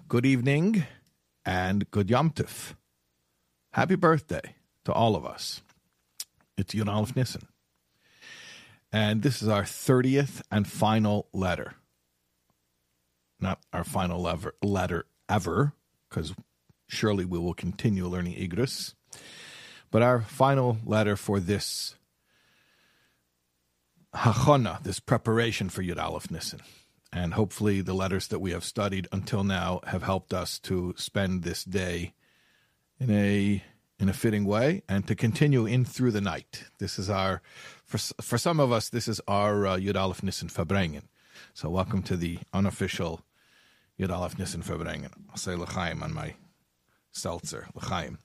good evening, and good Yom Tov. Happy birthday to all of us. It's Yud Aleph Nissen. And this is our 30th and final letter. Not our final letter ever, because surely we will continue learning Igros. But our final letter for this Hachana, this preparation for Yud Aleph Nissen. And hopefully the letters that we have studied until now have helped us to spend this day in a fitting way and to continue in through the night. This is our, for some of us, this is our Yud Aleph Nissen Verbringen. So welcome to the unofficial Yud Aleph Nissen Verbringen. I'll say L'chaim on my seltzer. L'chaim.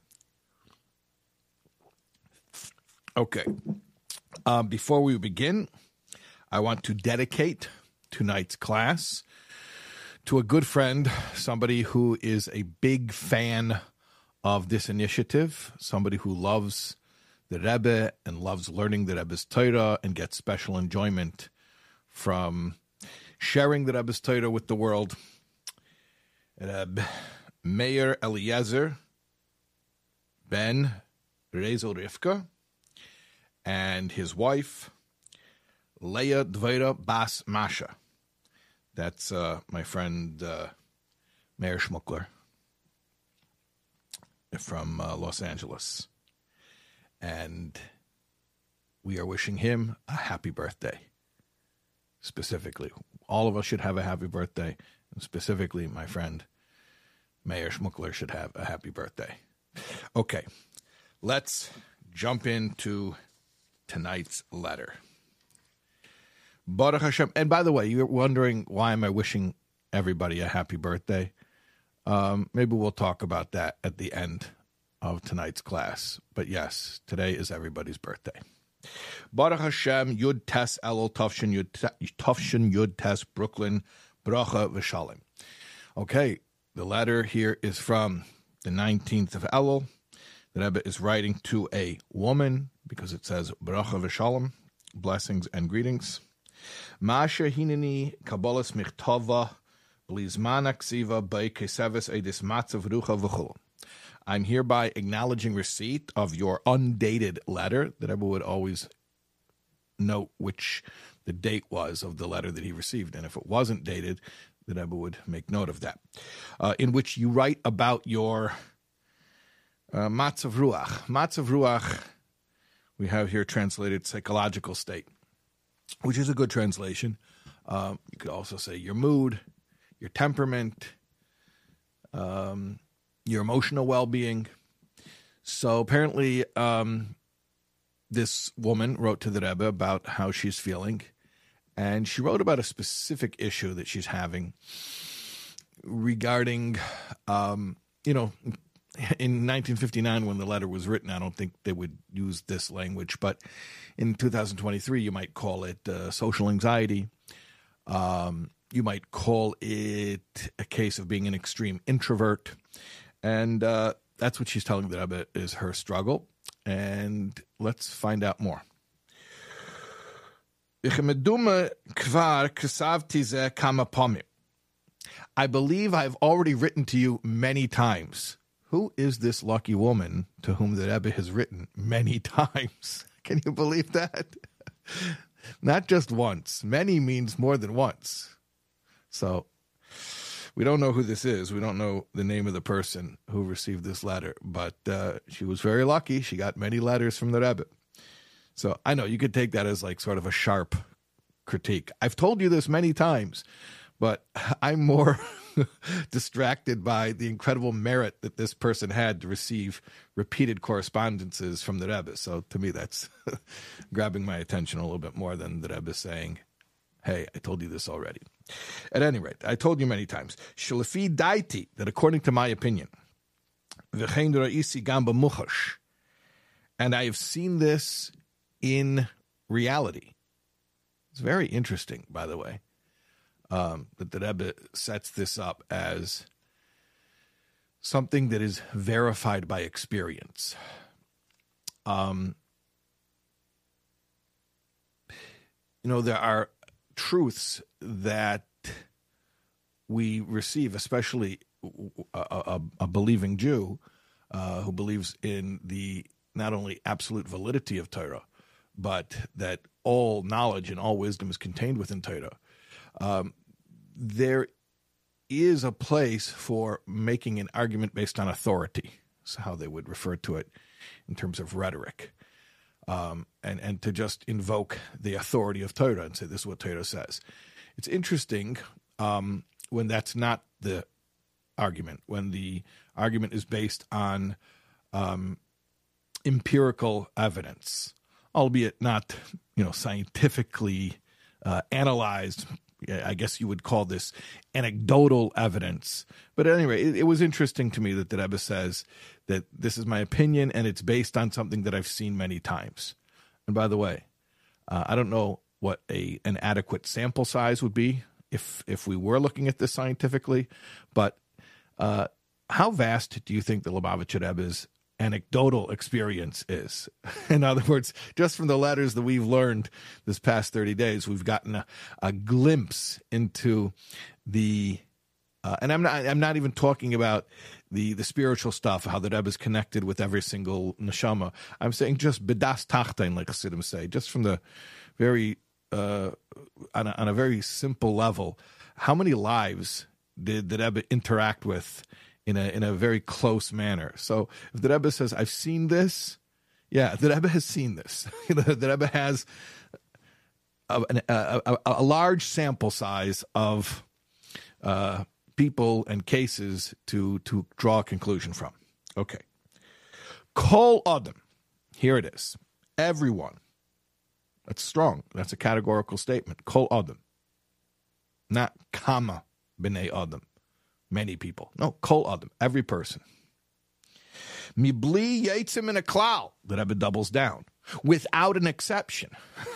Okay. Before we begin, I want to dedicate tonight's class to a good friend, somebody who is a big fan of this initiative, somebody who loves the Rebbe and loves learning the Rebbe's Torah and gets special enjoyment from sharing the Rebbe's Torah with the world. Rebbe Meir Eliezer ben Rezel Rivka and his wife, Leah Dveira Bas Masha. That's my friend Meir Schmuckler from Los Angeles. And we are wishing him a happy birthday. Specifically, all of us should have a happy birthday. And specifically, my friend Meir Schmuckler should have a happy birthday. Okay, let's jump into tonight's letter. Baruch Hashem. And by the way, you're wondering, why am I wishing everybody a happy birthday? Maybe we'll talk about that at the end of tonight's class. But yes, today is everybody's birthday. Baruch Hashem, Yud Tes Elul Tavshin Yud Tes Brooklyn, Bracha V'Shalom. Okay, the letter here is from the 19th of Elul. The Rebbe is writing to a woman because it says Bracha V'Shalom, blessings and greetings. Masha hineni Kabbalas Michtava Blizman Aksiva Bei Keseves Edis Matzav Rucha V'Chol. I'm hereby acknowledging receipt of your undated letter. That Rebbe would always note which the date was of the letter that he received, and if it wasn't dated, the Rebbe would make note of that. In which you write about your Matzav Ruach. Matzav Ruach, we have here translated psychological state, which is a good translation. You could also say your mood, your temperament, your emotional well-being. So apparently this woman wrote to the Rebbe about how she's feeling, and she wrote about a specific issue that she's having regarding, in 1959, when the letter was written, I don't think they would use this language, but in 2023, you might call it social anxiety. You might call it a case of being an extreme introvert. And that's what she's telling the Rebbe is her struggle. And let's find out more. I believe I've already written to you many times. Who is this lucky woman to whom the Rebbe has written many times? Can you believe that? Not just once. Many means more than once. So we don't know who this is. We don't know the name of the person who received this letter, but she was very lucky. She got many letters from the Rebbe. So I know you could take that as like sort of a sharp critique. I've told you this many times, but I'm more distracted by the incredible merit that this person had to receive repeated correspondences from the Rebbe. So to me, that's grabbing my attention a little bit more than the Rebbe saying, hey, I told you this already. At any rate, I told you many times, Shalafi daiti, that according to my opinion, and I have seen this in reality. It's very interesting, by the way, that the Rebbe sets this up as something that is verified by experience. There are truths that we receive, especially a believing Jew who believes in the not only absolute validity of Torah, but that all knowledge and all wisdom is contained within Torah, there is a place for making an argument based on authority. That's how they would refer to it in terms of rhetoric. And to just invoke the authority of Torah and say, this is what Torah says. It's interesting when that's not the argument, when the argument is based on empirical evidence, albeit not, scientifically analyzed. I guess you would call this anecdotal evidence. But anyway, it was interesting to me that the Rebbe says that this is my opinion and it's based on something that I've seen many times. And by the way, I don't know what an adequate sample size would be if we were looking at this scientifically, but how vast do you think the Lubavitcher Rebbe's anecdotal experience is? In other words, just from the letters that we've learned this past 30 days, we've gotten a glimpse into the and I'm not even talking about the spiritual stuff, how the Rebbe is connected with every single neshama. I'm saying just bedas tachtain, like Chassidim say, just from the very on a very simple level. How many lives did the Rebbe interact with in a very close manner? So if the Rebbe says, I've seen this, yeah, the Rebbe has seen this. The Rebbe has a large sample size of people and cases to draw a conclusion from. Okay. Kol Adam. Here it is. Everyone. That's strong. That's a categorical statement. Kol Adam. Not kama b'nei Adam. Many people. No, Kol Adam. Every person. Mibli yetzim in a klal. The Rebbe doubles down. Without an exception.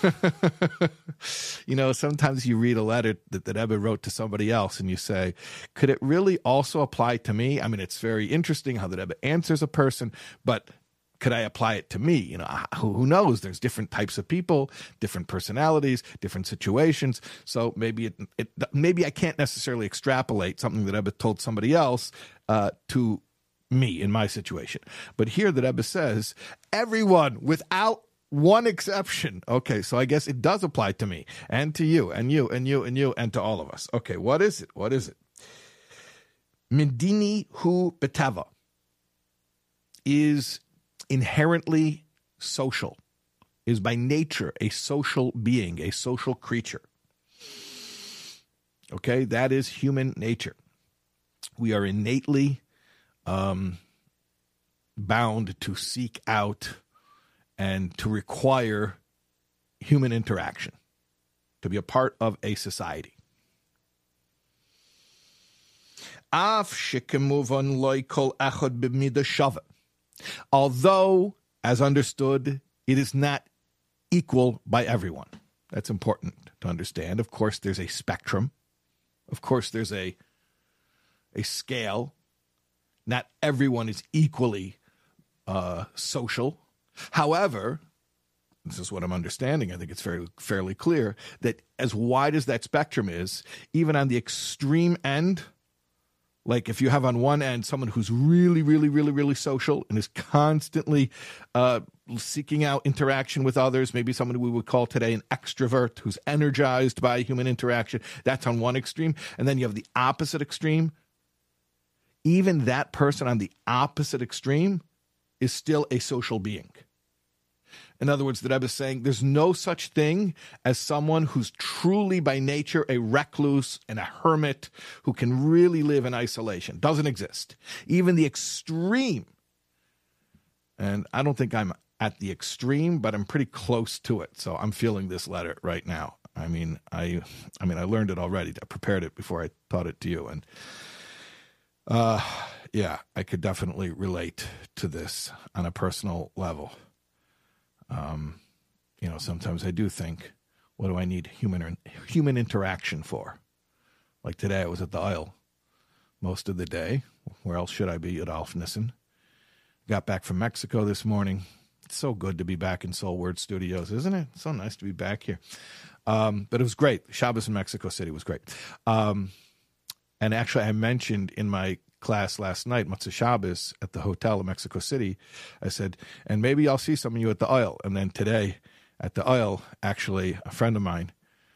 Sometimes you read a letter that the Rebbe wrote to somebody else and you say, could it really also apply to me? I mean, it's very interesting how the Rebbe answers a person, but could I apply it to me? Who knows? There's different types of people, different personalities, different situations. So maybe maybe I can't necessarily extrapolate something that Rebbe told somebody else to me in my situation. But here the Rebbe says, everyone without one exception. Okay, so I guess it does apply to me and to you and you and you and you and to all of us. Okay, what is it? What is it? Medini hu betava is inherently social, is by nature a social being, a social creature. Okay, that is human nature. We are innately bound to seek out and to require human interaction, to be a part of a society. Although, as understood, it is not equal by everyone. That's important to understand. Of course, there's a spectrum. Of course, there's a scale. Not everyone is equally social. However, this is what I'm understanding. I think it's fairly clear that as wide as that spectrum is, even on the extreme end, like if you have on one end someone who's really, really, really, really social and is constantly seeking out interaction with others, maybe someone we would call today an extrovert who's energized by human interaction, that's on one extreme. And then you have the opposite extreme. Even that person on the opposite extreme is still a social being. In other words, the Rebbe is saying there's no such thing as someone who's truly by nature a recluse and a hermit who can really live in isolation. Doesn't exist. Even the extreme, and I don't think I'm at the extreme, but I'm pretty close to it. So I'm feeling this letter right now. I learned it already. I prepared it before I taught it to you. And yeah, I could definitely relate to this on a personal level. Sometimes I do think, what do I need human interaction for? Like today, I was at the aisle most of the day. Where else should I be? At Alf Nissen. Got back from Mexico this morning. It's so good to be back in Soul Word Studios, isn't it? It's so nice to be back here. But it was great. Shabbos in Mexico City was great. And actually, I mentioned in my class last night, Matzah Shabbos, at the hotel in Mexico City. I said, and maybe I'll see some of you at the oil. And then today at the oil, actually, a friend of mine,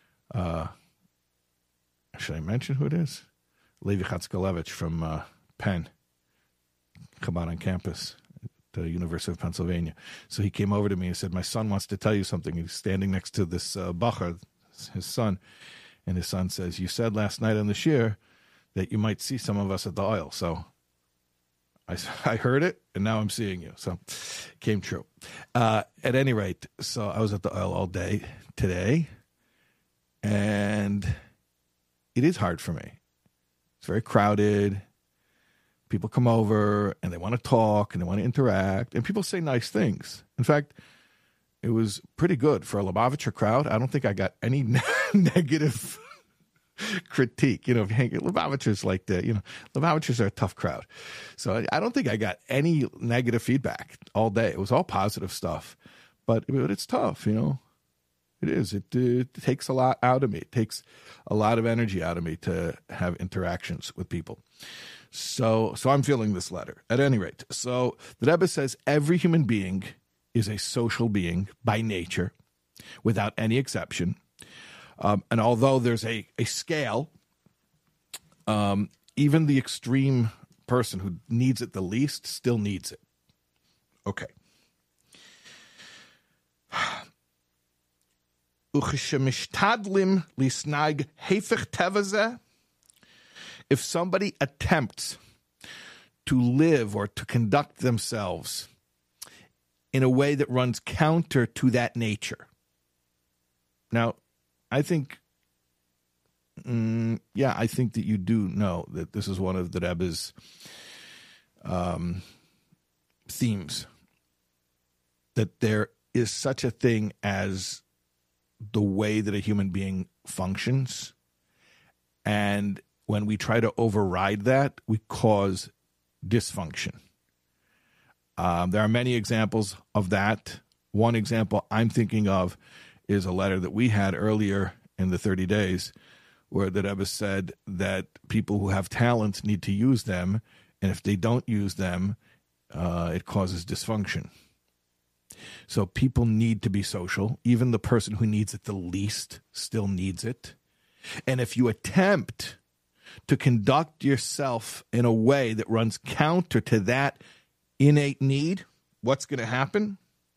should I mention who it is? Levi Chatzkalevich from Penn, Chabad on campus at the University of Pennsylvania. So he came over to me and said, my son wants to tell you something. He's standing next to this Bachar, his son, and his son says, you said last night on the shir that you might see some of us at the oil. So I heard it, and now I'm seeing you. So it came true. At any rate, so I was at the oil all day today, and it is hard for me. It's very crowded. People come over, and they want to talk, and they want to interact, and people say nice things. In fact, it was pretty good for a Lubavitcher crowd. I don't think I got any negative critique. You know, Lubavitchers like that. You know, Lubavitchers are a tough crowd. So I don't think I got any negative feedback all day. It was all positive stuff. But it's tough, you know. It is. It takes a lot out of me. It takes a lot of energy out of me to have interactions with people. So I'm feeling this letter. At any rate, so the Rebbe says every human being is a social being by nature, without any exception. And although there's a scale, even the extreme person who needs it the least still needs it. Okay. If somebody attempts to live or to conduct themselves in a way that runs counter to that nature. Now, I think that you do know that this is one of the Rebbe's themes, that there is such a thing as the way that a human being functions, and when we try to override that, we cause dysfunction. There are many examples of that. One example I'm thinking of is a letter that we had earlier in the 30 days where the Rebbe said that people who have talents need to use them, and if they don't use them, it causes dysfunction. So people need to be social. Even the person who needs it the least still needs it. And if you attempt to conduct yourself in a way that runs counter to that innate need, what's going to happen?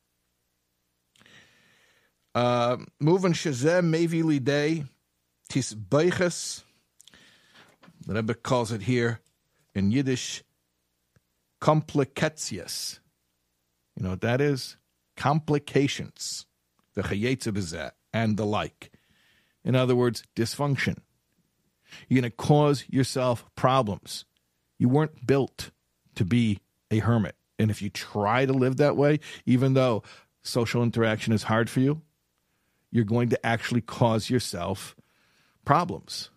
Moving shazeh mevi lidei tisbeiches. The Rebbe calls it here in Yiddish complications. You know what that is? Complications. The chayetze b'zeh and the like. In other words, dysfunction. You're going to cause yourself problems. You weren't built to be a hermit. And if you try to live that way, even though social interaction is hard for you, you're going to actually cause yourself problems.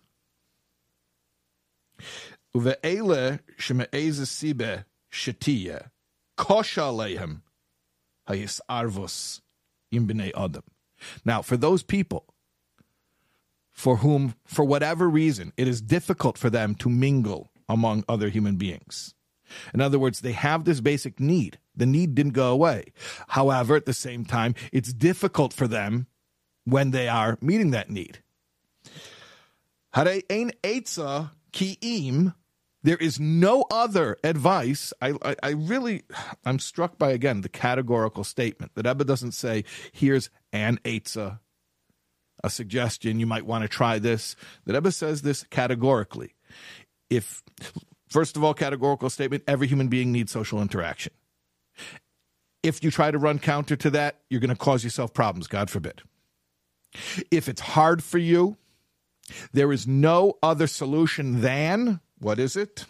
Uve'ele sheme'eze sibe shetiyeh kosha alehem hayisarvus im b'nei adam. Now, for those people for whom, for whatever reason, it is difficult for them to mingle among other human beings. In other words, they have this basic need. The need didn't go away. However, at the same time, it's difficult for them when they are meeting that need. Harei ein etza ki'im. There is no other advice. I'm struck by, again, the categorical statement. The Rebbe doesn't say, here's an etza, a suggestion, you might want to try this. The Rebbe says this categorically. First of all, categorical statement, every human being needs social interaction. If you try to run counter to that, you're going to cause yourself problems, God forbid. If it's hard for you, there is no other solution than, what is it?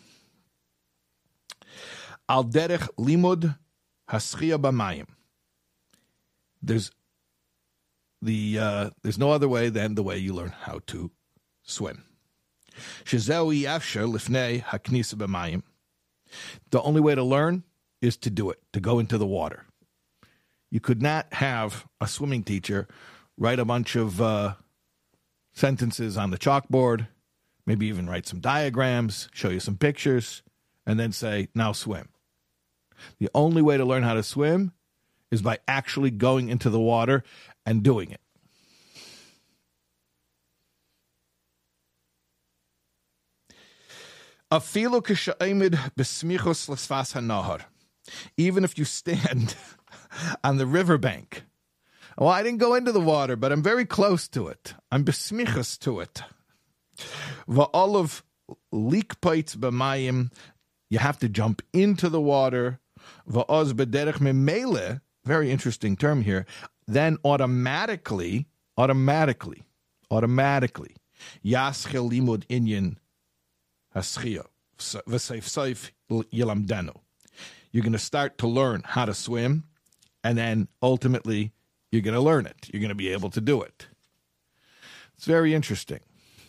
Al derech limud haschia b'mayim. There's no other way than the way you learn how to swim. Shezeu yafsher lifnei haknisa b'mayim. The only way to learn is to do it, to go into the water. You could not have a swimming teacher write a bunch of sentences on the chalkboard, maybe even write some diagrams, show you some pictures, and then say, now swim. The only way to learn how to swim is by actually going into the water and doing it. Even if you stand on the riverbank. Well, I didn't go into the water, but I'm very close to it. I'm besmichos to it. Va'olav likpait b'mayim. You have to jump into the water. Va'oz b'derech memele. Very interesting term here. Then automatically, yaschel limud inyan haschio v'seif seif yilamdenu. You're going to start to learn how to swim, and then ultimately you're going to learn it. You're going to be able to do it. It's very interesting.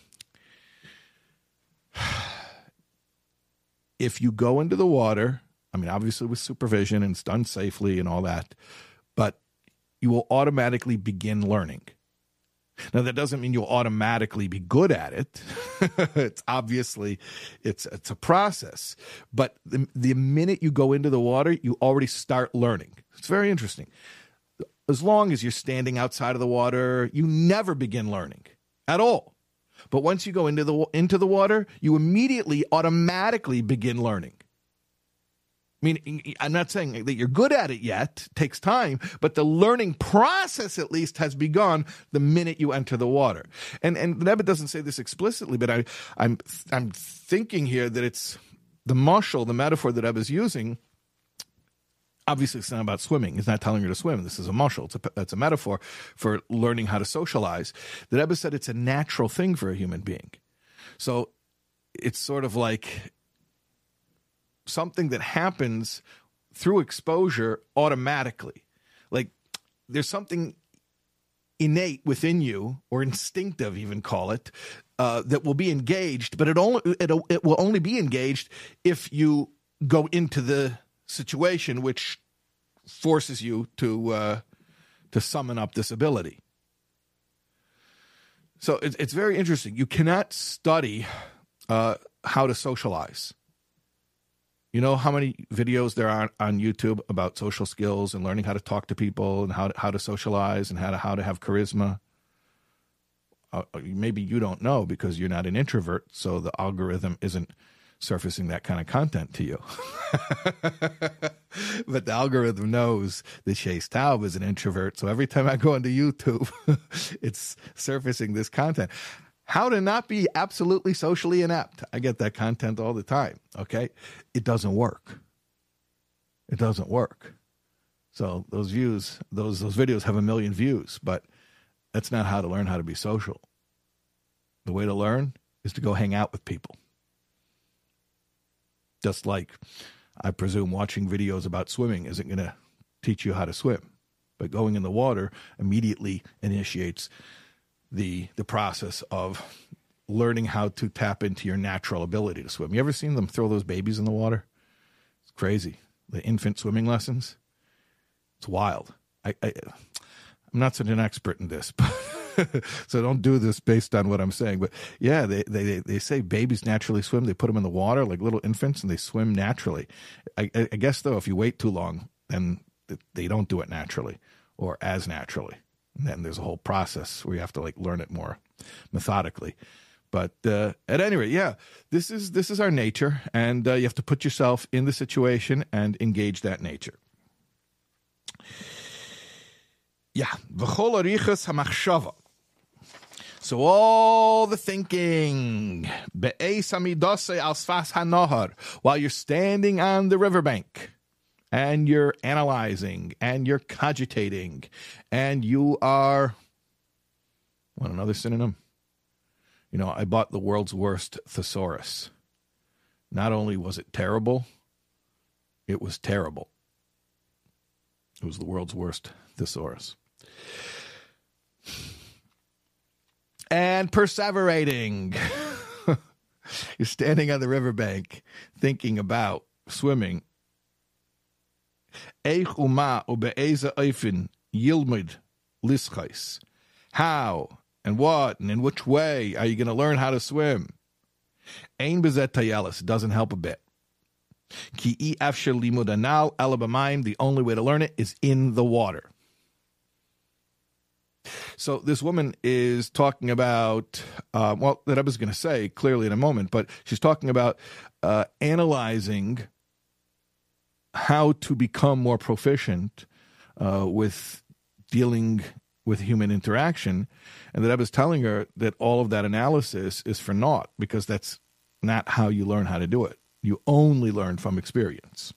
If you go into the water, I mean, obviously with supervision and it's done safely and all that, but you will automatically begin learning. Now, that doesn't mean you'll automatically be good at it. It's obviously, it's a process. But the minute you go into the water, you already start learning. It's very interesting. As long as you're standing outside of the water, you never begin learning at all. But once you go into the water, you immediately automatically begin learning. I mean, I'm not saying that you're good at it yet. It takes time, but the learning process at least has begun the minute you enter the water. And the Rebbe doesn't say this explicitly, but I'm thinking here that it's the mashal, the metaphor that Rebbe is using. Obviously, it's not about swimming. He's not telling her to swim. This is a mashal. It's a metaphor for learning how to socialize. The Rebbe said it's a natural thing for a human being. So it's sort of like something that happens through exposure automatically. Like there's something innate within you, or instinctive even call it, that will be engaged, but it will only be engaged if you go into the situation which forces you to summon up this ability. So it's very interesting. You cannot study how to socialize. You know how many videos there are on YouTube about social skills and learning how to talk to people and how to socialize and how to have charisma? Maybe you don't know because you're not an introvert, so the algorithm isn't surfacing that kind of content to you. But the algorithm knows that Shais Taub is an introvert, so every time I go into YouTube, it's surfacing this content. How to not be absolutely socially inept. I get that content all the time, okay? It doesn't work. It doesn't work. So those views, those videos have 1 million views, but that's not how to learn how to be social. The way to learn is to go hang out with people. Just like, I presume, watching videos about swimming isn't going to teach you how to swim. But going in the water immediately initiates the process of learning how to tap into your natural ability to swim. You ever seen them throw those babies in the water? It's crazy. The infant swimming lessons. It's wild. I'm not such an expert in this, but so don't do this based on what I'm saying. But yeah, they say babies naturally swim. They put them in the water like little infants, and they swim naturally. I guess, though, if you wait too long, then they don't do it naturally or as naturally. And then there's a whole process where you have to like learn it more methodically. But at any rate, yeah, this is our nature, and you have to put yourself in the situation and engage that nature. Yeah, v'chol arichas hamachshava. So all the thinking, be'eis hamidasei al sfas hanahar, while you're standing on the riverbank, and you're analyzing, and you're cogitating, and you are, want another synonym? You know, I bought the world's worst thesaurus. Not only was it terrible, it was terrible. It was the world's worst thesaurus. And perseverating. You're standing on the riverbank thinking about swimming. How and what and in which way are you going to learn how to swim? Ein bezet tayelis doesn't help a bit. Ki afshir limud anal ela b'mayim. The only way to learn it is in the water. So this woman is talking about, the Rebbe is going to say clearly in a moment, but she's talking about analyzing how to become more proficient with dealing with human interaction. And the Rebbe is telling her that all of that analysis is for naught, because that's not how you learn how to do it. You only learn from experience.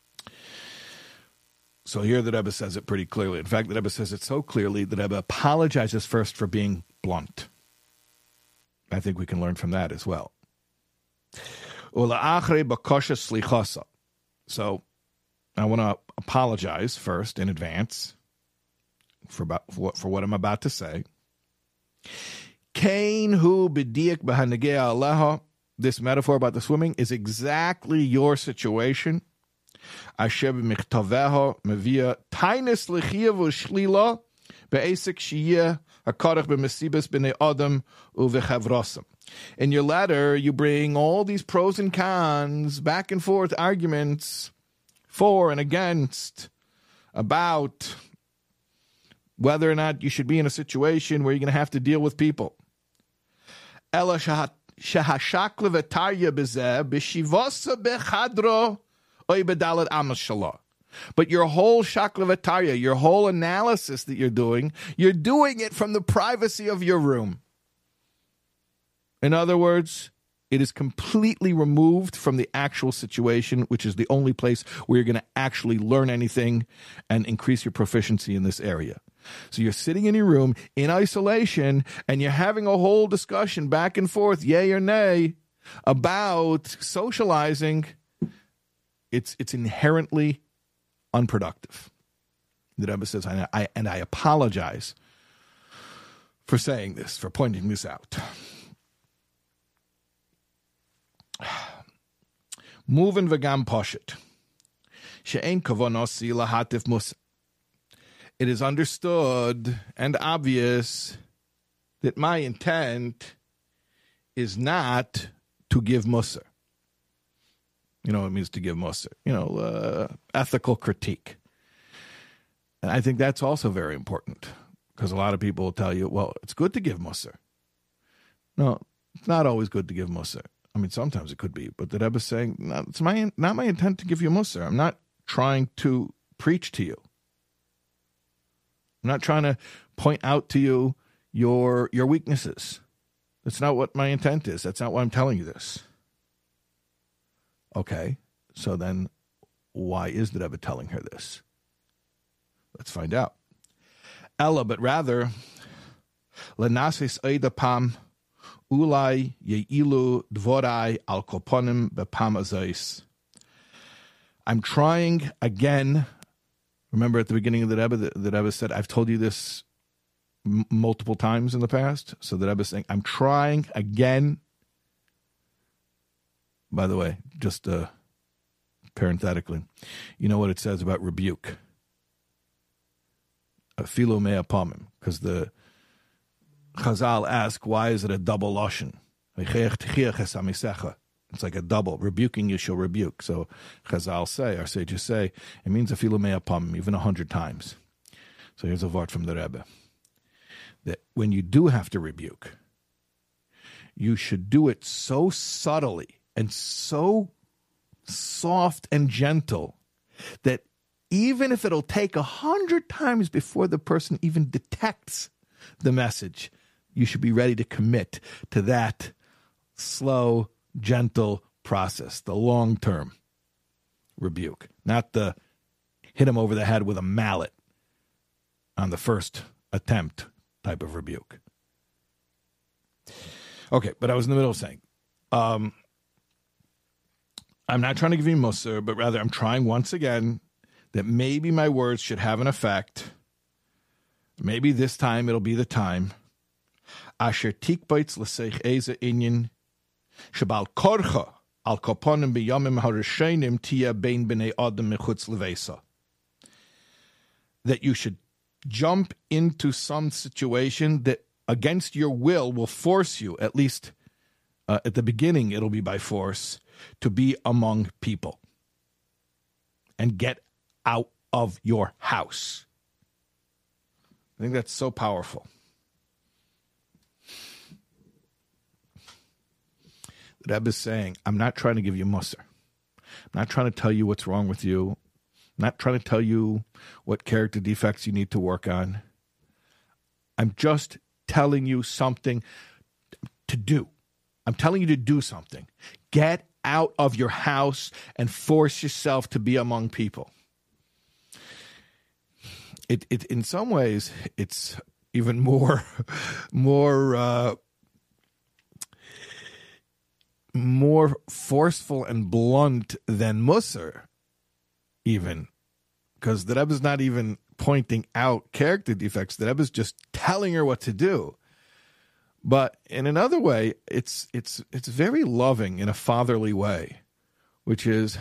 So here the Rebbe says it pretty clearly. In fact, the Rebbe says it so clearly that the Rebbe apologizes first for being blunt. I think we can learn from that as well. So I want to apologize first in advance for what I'm about to say. This metaphor about the swimming is exactly your situation. Asher b'michtaveha mevia tainis l'chiyah v'shlila be'esek shiyah hakarach b'mesibas b'nei adam u'v'chavrosam. In your letter, you bring all these pros and cons, back and forth arguments for and against about whether or not you should be in a situation where you're going to have to deal with people. Ela shahashakla v'tarya b'zeh b'shivasa b'chadro. But your whole shaklavataya, your whole analysis that you're doing it from the privacy of your room. In other words, it is completely removed from the actual situation, which is the only place where you're going to actually learn anything and increase your proficiency in this area. So you're sitting in your room in isolation, and you're having a whole discussion back and forth, yay or nay, about socializing. It's inherently unproductive. The Rebbe says, I apologize for saying this, for pointing this out. Movin v'gam poshet. She'ein kavonosi lahatif musa. It is understood and obvious that my intent is not to give musa. You know what it means to give mussar. Ethical critique. And I think that's also very important, because a lot of people will tell you, well, it's good to give mussar. No, it's not always good to give mussar. I mean, sometimes it could be, but the Rebbe is saying, no, it's not my intent to give you mussar. I'm not trying to preach to you. I'm not trying to point out to you your weaknesses. That's not what my intent is. That's not why I'm telling you this. Okay, so then why is the Rebbe telling her this? Let's find out. Ella, but rather, lenasis eidapam ulai yeilu dvorai al koponim bepam azais. I'm trying again. Remember at the beginning of the Rebbe said, I've told you this multiple times in the past. So the Rebbe is saying, I'm trying again. By the way, just parenthetically, you know what it says about rebuke? Philo mea pomim, because the Chazal ask, why is it a double lashon? It's like a double. Rebuking you shall rebuke. So Chazal say, our sages say, it means a philo mea pomim, even 100 times. So here's a word from the Rebbe. That when you do have to rebuke, you should do it so subtly and so soft and gentle that even if it'll take 100 times before the person even detects the message, you should be ready to commit to that slow, gentle process, the long-term rebuke, not the hit him over the head with a mallet on the first attempt type of rebuke. Okay, but I was in the middle of saying, I'm not trying to give you mussar, but rather I'm trying once again that maybe my words should have an effect. Maybe this time it'll be the time. Asher tikbaitz l'seich eze inyan shabal korcha al koponim b'yamim harishenim tia bein b'nei adam mechutz levesa. That you should jump into some situation that against your will force you, at least at the beginning it'll be by force, to be among people. and get out of your house. I think that's so powerful. The Rebbe is saying, I'm not trying to give you mussar. I'm not trying to tell you what's wrong with you. I'm not trying to tell you what character defects you need to work on. I'm just telling you something to do. I'm telling you to do something. Get out of your house and force yourself to be among people. It in some ways, it's even more forceful and blunt than Musar, even, because the Rebbe is not even pointing out character defects. The Rebbe is just telling her what to do. But in another way, it's very loving in a fatherly way, which is,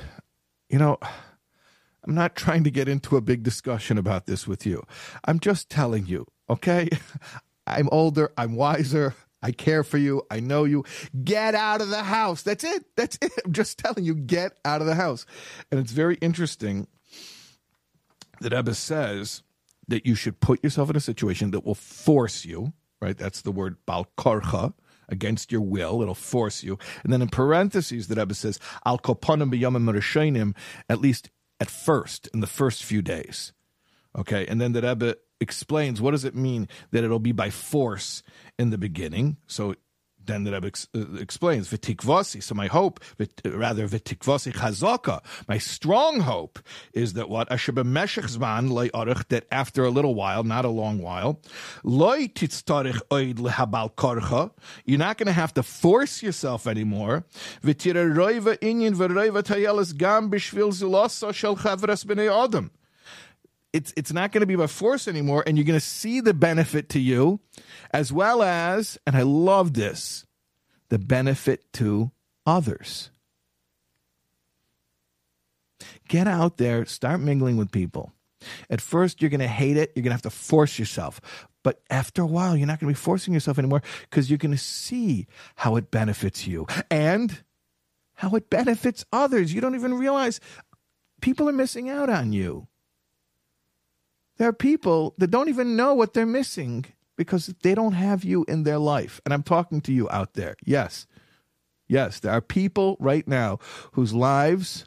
I'm not trying to get into a big discussion about this with you. I'm just telling you, okay? I'm older. I'm wiser. I care for you. I know you. Get out of the house. That's it. That's it. I'm just telling you, get out of the house. And it's very interesting that Rebbe says that you should put yourself in a situation that will force you, right? That's the word bal korcha, against your will. It'll force you. And then in parentheses, the Rebbe says, al koponim b'yomim rishonim, at least at first, in the first few days. Okay? And then the Rebbe explains, what does it mean that it'll be by force in the beginning? So then the Rebbe explains, v'tikvasi, so my hope, v'tikvasi chazaka, my strong hope is that what? Asher b'meshech zman loy orich, that after a little while, not a long while, loy titztarich oid lehabal korcha, you're not going to have to force yourself anymore, v'tira roiva inyan v'roiva tayelis gam b'shvil zulasa shel chavras b'nei adam. It's not going to be by force anymore, and you're going to see the benefit to you, as well as, and I love this, the benefit to others. Get out there, start mingling with people. At first, you're going to hate it. You're going to have to force yourself. But after a while, you're not going to be forcing yourself anymore, because you're going to see how it benefits you and how it benefits others. You don't even realize people are missing out on you. There are people that don't even know what they're missing because they don't have you in their life. And I'm talking to you out there. Yes, there are people right now whose lives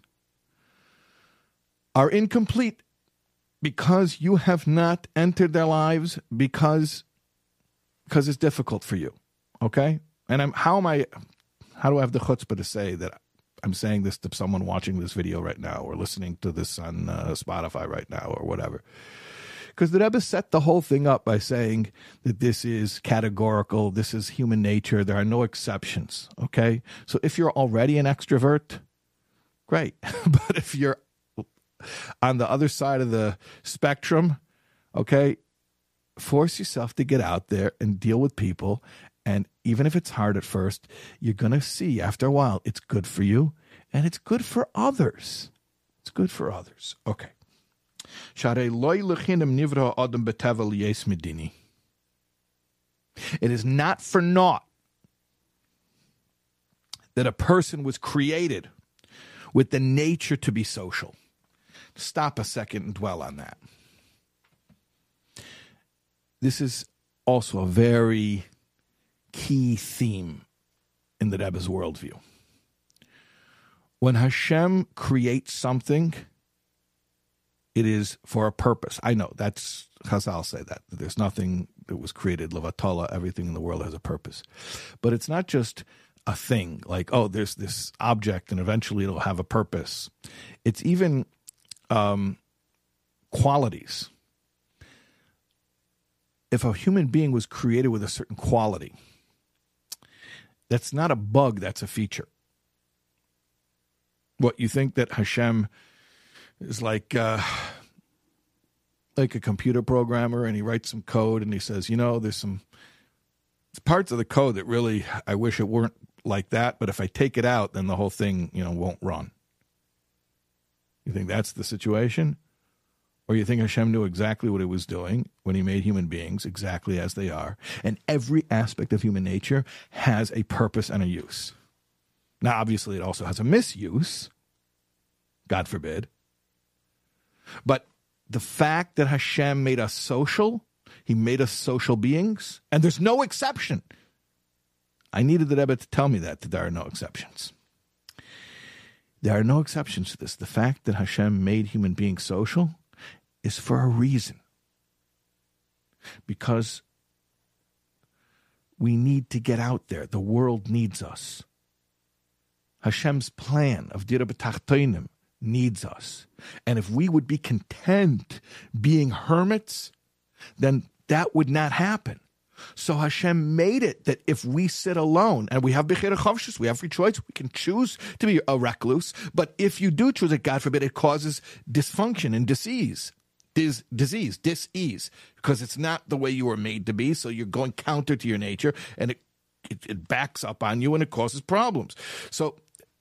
are incomplete because you have not entered their lives, because it's difficult for you. Okay? And how do I have the chutzpah to say that I'm saying this to someone watching this video right now or listening to this on Spotify right now or whatever? Because the Rebbe set the whole thing up by saying that this is categorical, this is human nature, there are no exceptions, okay? So if you're already an extrovert, great. But if you're on the other side of the spectrum, okay, force yourself to get out there and deal with people. And even if it's hard at first, you're going to see after a while it's good for you and it's good for others. It's good for others. Okay. It is not for naught that a person was created with the nature to be social. Stop a second and dwell on that. This is also a very key theme in the Rebbe's worldview. When Hashem creates something, it is for a purpose. I know, that's Chazal say that. There's nothing that was created, levatala, everything in the world has a purpose. But it's not just a thing, like, oh, there's this object and eventually it'll have a purpose. It's even qualities. If a human being was created with a certain quality, that's not a bug, that's a feature. What, you think that Hashem is like a computer programmer and he writes some code and he says, there's some parts of the code that really, I wish it weren't like that, but if I take it out, then the whole thing, won't run. You think that's the situation? Or you think Hashem knew exactly what he was doing when he made human beings exactly as they are, and every aspect of human nature has a purpose and a use. Now, obviously, it also has a misuse, God forbid. But the fact that Hashem made us social, he made us social beings, and there's no exception. I needed the Rebbe to tell me that there are no exceptions. There are no exceptions to this. The fact that Hashem made human beings social is for a reason. Because we need to get out there. The world needs us. Hashem's plan of Dira B'Tachtonim needs us. And if we would be content being hermits, then that would not happen. So Hashem made it that if we sit alone, and we have Bechira Chavshus, we have free choice, we can choose to be a recluse, but if you do choose it, God forbid, it causes dysfunction and disease, because it's not the way you were made to be, so you're going counter to your nature, and it backs up on you, and it causes problems. So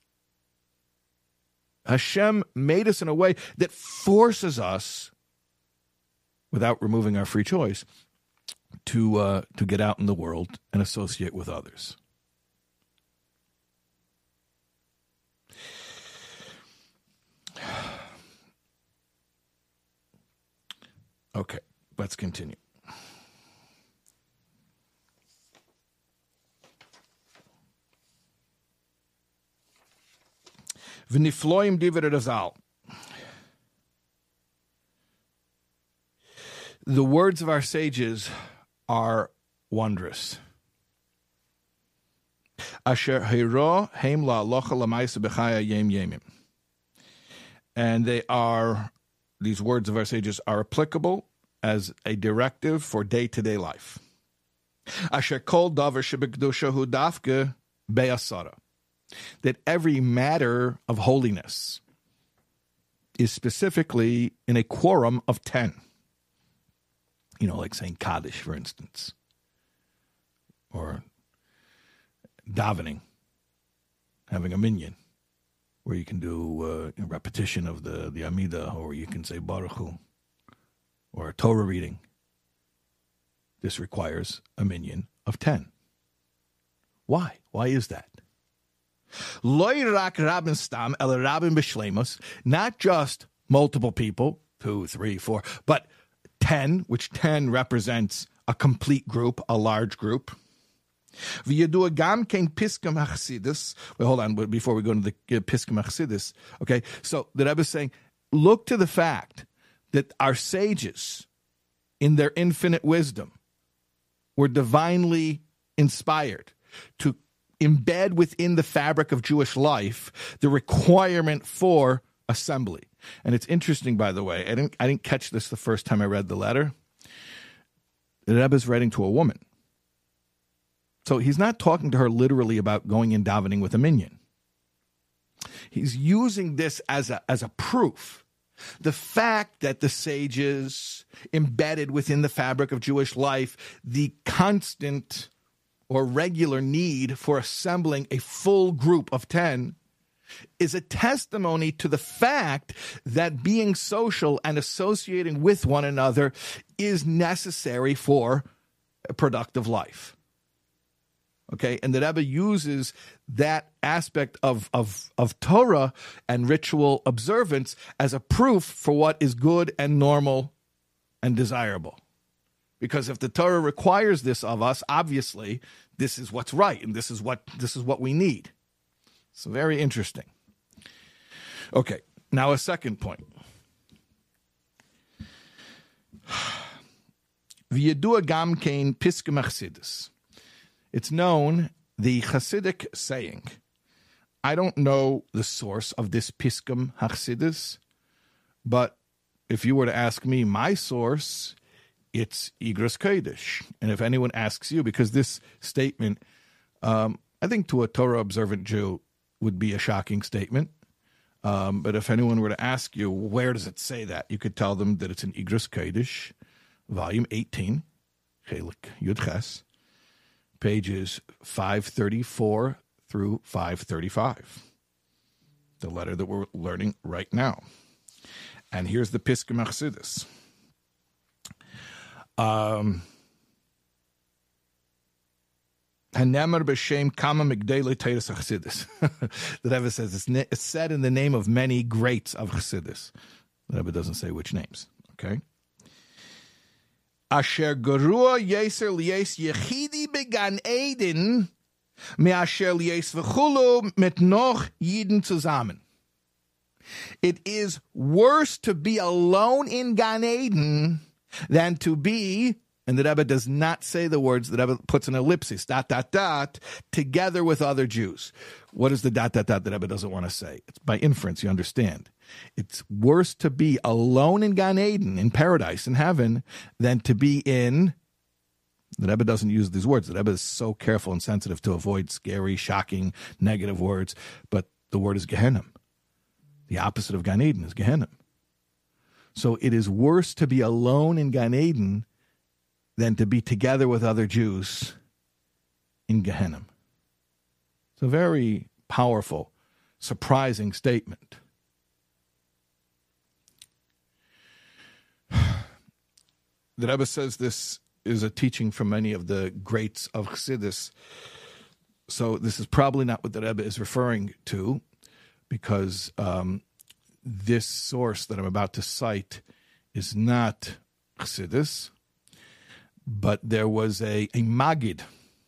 Hashem made us in a way that forces us, without removing our free choice, to get out in the world and associate with others. Okay, let's continue. V'nifloim divrei Razal. The words of our sages are wondrous. Asher hiro heim la'alocha l'maisa b'chaya yem yemim. And these words of our sages are applicable as a directive for day-to-day life. Asher kol davar shebekdusha hu dafke be'asara. That every matter of holiness is specifically in a quorum of 10. You know, like saying Kaddish, for instance, or davening, having a minyan, where you can do a repetition of the Amidah, or you can say Baruch Hu, or a Torah reading. This requires a minyan of 10. Why? Why is that? Loy rak rabin stam el rabin b'shleimus, not just multiple people, 2, 3, 4, but 10, which 10 represents a complete group, a large group. V'yadua gam kein piskam hachsidus. Wait, hold on, before we go into the piskam hachsidus. Okay, so the Rebbe is saying, look to the fact that our sages, in their infinite wisdom, were divinely inspired to embed within the fabric of Jewish life the requirement for assembly. And it's interesting, by the way, I didn't catch this the first time I read the letter. The Rebbe is writing to a woman. So he's not talking to her literally about going and davening with a minyan. He's using this as a proof. The fact that the sages embedded within the fabric of Jewish life the constant or regular need for assembling a full group of 10 is a testimony to the fact that being social and associating with one another is necessary for a productive life. Okay, and the Rebbe uses that aspect of Torah and ritual observance as a proof for what is good and normal and desirable. Because if the Torah requires this of us, obviously this is what's right, and this is what we need. So very interesting. Okay, now a second point. V'yadua gam kein piskim achsidus. It's known, the Hasidic saying, I don't know the source of this piskim hachsidus, but if you were to ask me my source, it's Igros Kodesh. And if anyone asks you, because this statement, I think to a Torah observant Jew would be a shocking statement. But if anyone were to ask you, where does it say that? You could tell them that it's in Igros Kodesh, volume 18, Chelik Yud Ches, pages 534 through 535. The letter that we're learning right now. And here's the Piskim Achsidus. Hanemer b'shem kama migdalei Teiras Achsidus. The Rebbe says it's said in the name of many greats of Chassidus. The Rebbe doesn't say which names. Okay. Asher gerua yeser lies yechidi began Eden me asher lies v'chulu mit noch Yidden zusammen. It is worse to be alone in Gan Eden than to be, and the Rebbe does not say the words, the Rebbe puts an ellipsis, ... together with other Jews. What is the ... the Rebbe doesn't want to say? It's by inference, you understand. It's worse to be alone in Gan Eden, in paradise, in heaven, than to be in, the Rebbe doesn't use these words. The Rebbe is so careful and sensitive to avoid scary, shocking, negative words, but the word is Gehenna. The opposite of Gan Eden is Gehenna. So it is worse to be alone in Gan Eden than to be together with other Jews in Gehenna. It's a very powerful, surprising statement. The Rebbe says this is a teaching from many of the greats of Chassidus. So this is probably not what the Rebbe is referring to, because this source that I'm about to cite is not Chassidus, but there was a Maggid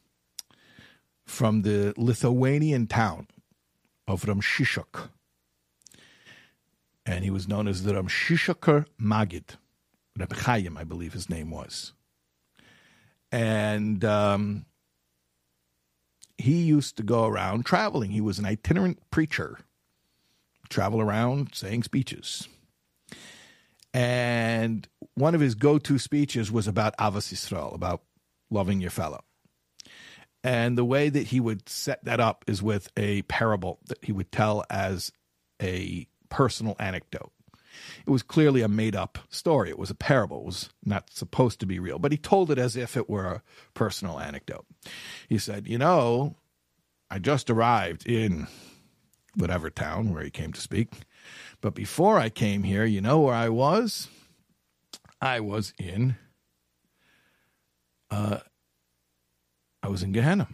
from the Lithuanian town of Ramshishok, and he was known as the Ramshishoker Maggid. Rebbe Chaim, I believe his name was. And he used to go around traveling. He was an itinerant preacher, travel around saying speeches. And one of his go-to speeches was about Avas Yisrael, about loving your fellow. And the way that he would set that up is with a parable that he would tell as a personal anecdote. It was clearly a made-up story. It was a parable. It was not supposed to be real. But he told it as if it were a personal anecdote. He said, I just arrived in whatever town where he came to speak. But before I came here, you know where I was? I was in Gehenna.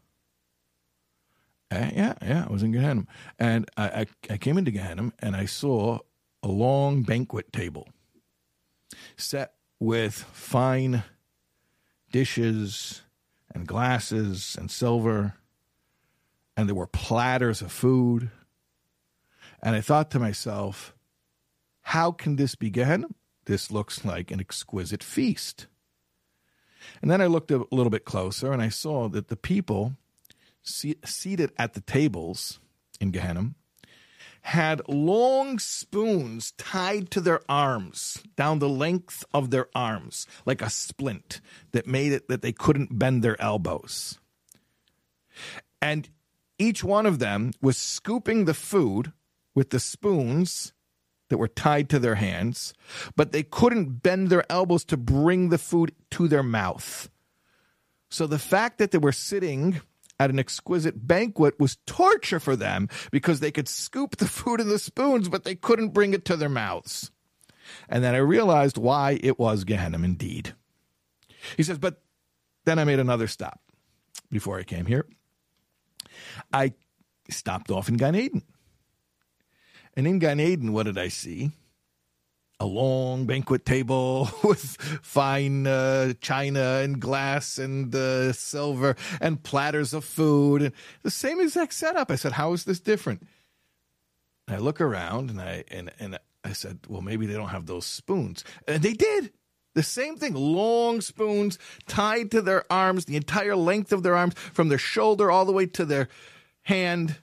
I was in Gehenna. And I came into Gehenna and I saw a long banquet table set with fine dishes and glasses and silver, and there were platters of food. And I thought to myself, how can this be Gehenna? This looks like an exquisite feast. And then I looked a little bit closer, and I saw that the people seated at the tables in Gehenna had long spoons tied to their arms, down the length of their arms, like a splint that made it that they couldn't bend their elbows. And each one of them was scooping the food with the spoons that were tied to their hands, but they couldn't bend their elbows to bring the food to their mouth. So the fact that they were sitting at an exquisite banquet was torture for them, because they could scoop the food in the spoons, but they couldn't bring it to their mouths. And then I realized why it was Gehenna indeed. He says, but then I made another stop before I came here. I stopped off in Gan Eden. And in Gan Eden, what did I see? A long banquet table with fine china and glass and silver and platters of food. And the same exact setup. I said, how is this different? And I look around and I said, well, maybe they don't have those spoons. And they did. The same thing, long spoons tied to their arms, the entire length of their arms, from their shoulder all the way to their hand.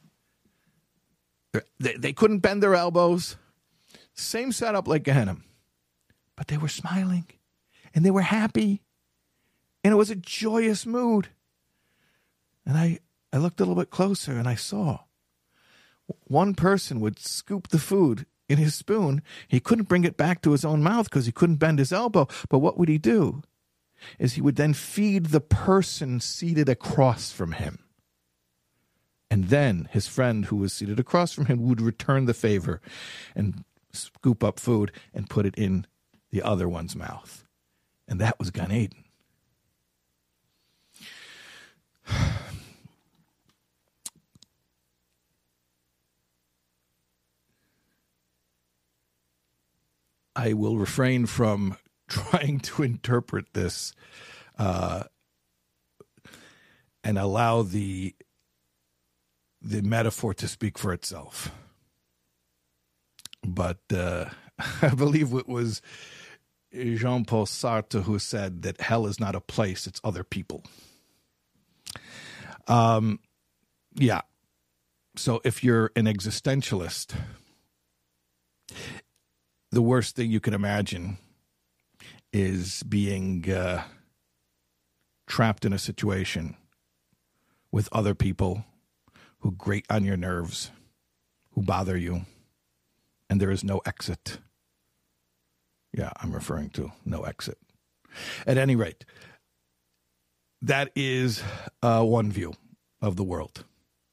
They couldn't bend their elbows. Same setup like Gehenna. But they were smiling, and they were happy, and it was a joyous mood. And I looked a little bit closer, and I saw one person would scoop the food in his spoon. He couldn't bring it back to his own mouth because he couldn't bend his elbow. But what would he do? Is he would then feed the person seated across from him. And then his friend who was seated across from him would return the favor and scoop up food and put it in the other one's mouth. And that was Gan Eden. I will refrain from trying to interpret this and allow the metaphor to speak for itself. But I believe it was Jean-Paul Sartre who said that hell is not a place, it's other people. Yeah. So if you're an existentialist, the worst thing you can imagine is being trapped in a situation with other people who grate on your nerves, who bother you, and there is no exit. Yeah, I'm referring to no exit. At any rate, that is one view of the world.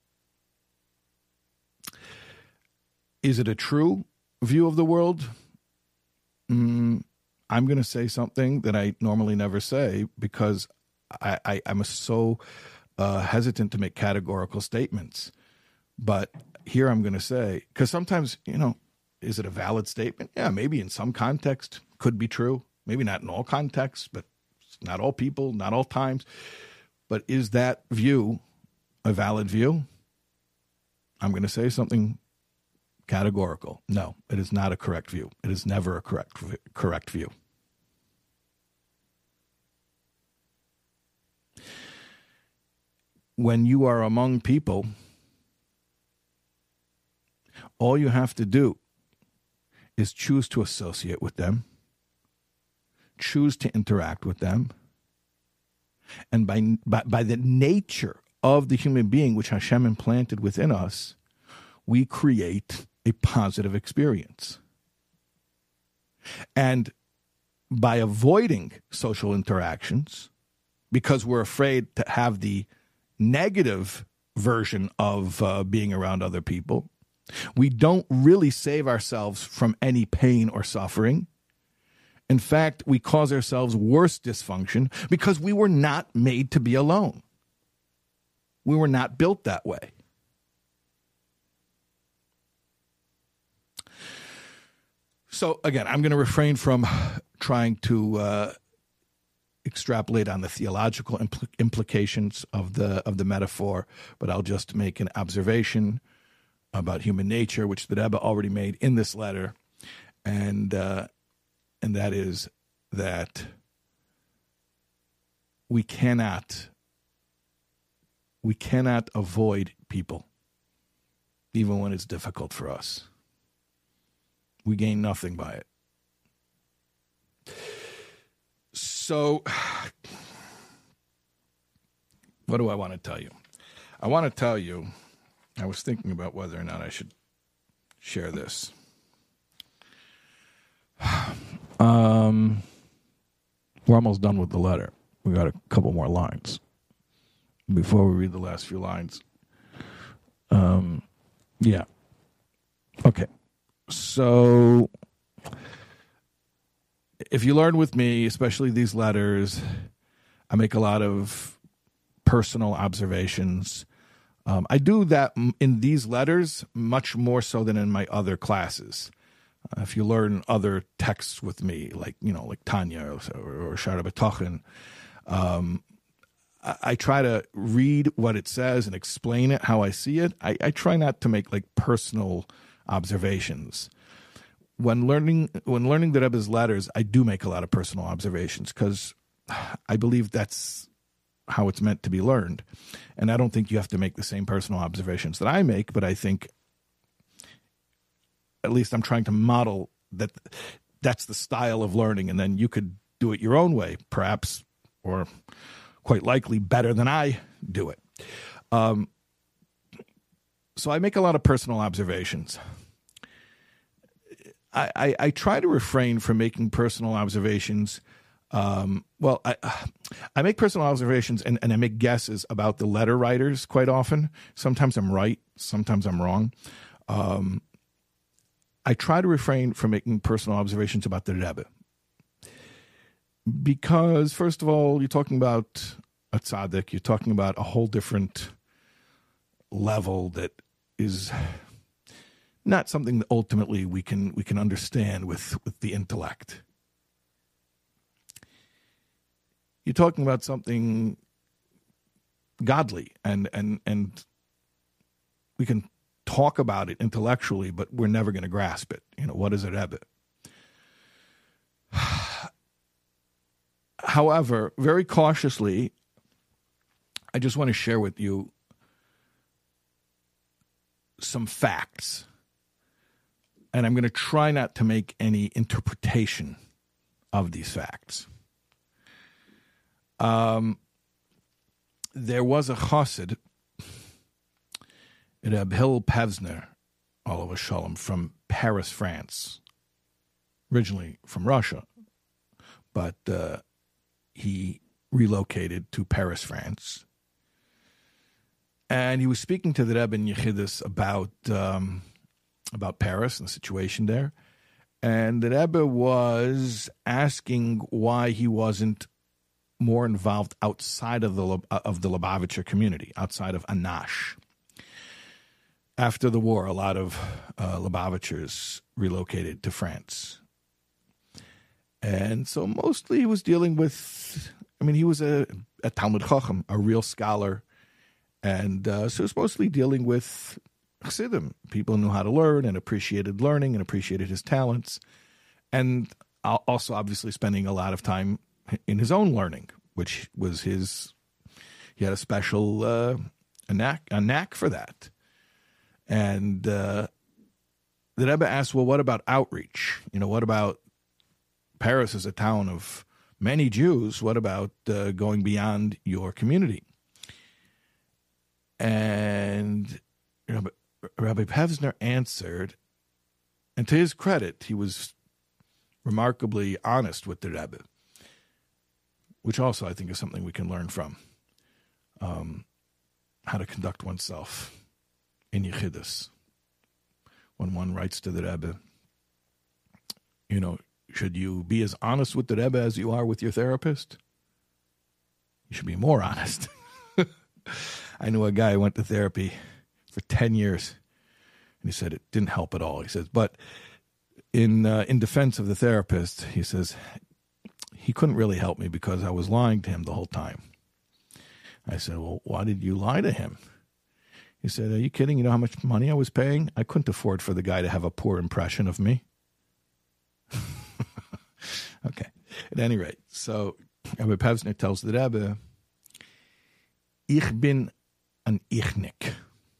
Is it a true view of the world? I'm going to say something that I normally never say because I'm so hesitant to make categorical statements. But here I'm going to say, because sometimes, is it a valid statement? Yeah, maybe in some context could be true. Maybe not in all contexts, but not all people, not all times. But is that view a valid view? I'm going to say something categorical. No, it is not a correct view. It is never a correct view. When you are among people, all you have to do is choose to associate with them, choose to interact with them, and by the nature of the human being which Hashem implanted within us, we create a positive experience. And by avoiding social interactions, because we're afraid to have the negative version of being around other people, we don't really save ourselves from any pain or suffering. In fact, we cause ourselves worse dysfunction because we were not made to be alone. We were not built that way. So again, I'm going to refrain from trying to extrapolate on the theological implications of the metaphor, but I'll just make an observation about human nature, which the Rebbe already made in this letter, and that is that we cannot avoid people, even when it's difficult for us. We gain nothing by it. So, what do I want to tell you? I want to tell you, I was thinking about whether or not I should share this. We're almost done with the letter. We got a couple more lines. Before we read the last few lines. Yeah. Okay. So, if you learn with me, especially these letters, I make a lot of personal observations. I do that in these letters much more so than in my other classes. If you learn other texts with me, like Tanya or Shara B'Tochen, I try to read what it says and explain it how I see it. I try not to make personal observations. When learning the Rebbe's letters, I do make a lot of personal observations because I believe that's how it's meant to be learned. And I don't think you have to make the same personal observations that I make, but I think at least I'm trying to model that that's the style of learning, and then you could do it your own way, perhaps, or quite likely better than I do it. So I make a lot of personal observations. I try to refrain from making personal observations. I make personal observations and I make guesses about the letter writers quite often. Sometimes I'm right, sometimes I'm wrong. I try to refrain from making personal observations about the Rebbe. Because, first of all, you're talking about a tzaddik, you're talking about a whole different level that is not something that ultimately we can understand with the intellect. You're talking about something godly, and we can talk about it intellectually, but we're never going to grasp it. What is a Rebbe? However, very cautiously, I just want to share with you some facts. And I'm going to try not to make any interpretation of these facts. There was a chassid, Reb Hillel Pevsner, Olav Shalom, from Paris, France, originally from Russia, but he relocated to Paris, France. And he was speaking to the Rebbe in Yechidus about Paris and the situation there. And the Rebbe was asking why he wasn't more involved outside of the Lubavitcher community, outside of Anash. After the war, a lot of Lubavitchers relocated to France. And so mostly he was dealing with, he was a Talmud Chacham, a real scholar. And so he was mostly dealing with Chassidim, people who knew how to learn and appreciated learning and appreciated his talents. And also obviously spending a lot of time in his own learning, which was he had a special a knack for that. And the Rebbe asked, well, what about outreach? What about Paris is a town of many Jews. What about going beyond your community? And Rabbi Pevsner answered, and to his credit, he was remarkably honest with the Rebbe, which also I think is something we can learn from, how to conduct oneself in Yechidus. When one writes to the Rebbe, should you be as honest with the Rebbe as you are with your therapist? You should be more honest. I knew a guy who went to therapy for 10 years, and he said it didn't help at all. He says, but in defense of the therapist, he says, he couldn't really help me because I was lying to him the whole time. I said, well, why did you lie to him? He said, are you kidding? You know how much money I was paying? I couldn't afford for the guy to have a poor impression of me. Okay. At any rate, so Rabbi Pevsner tells the Rebbe, Ich bin an Ichnik.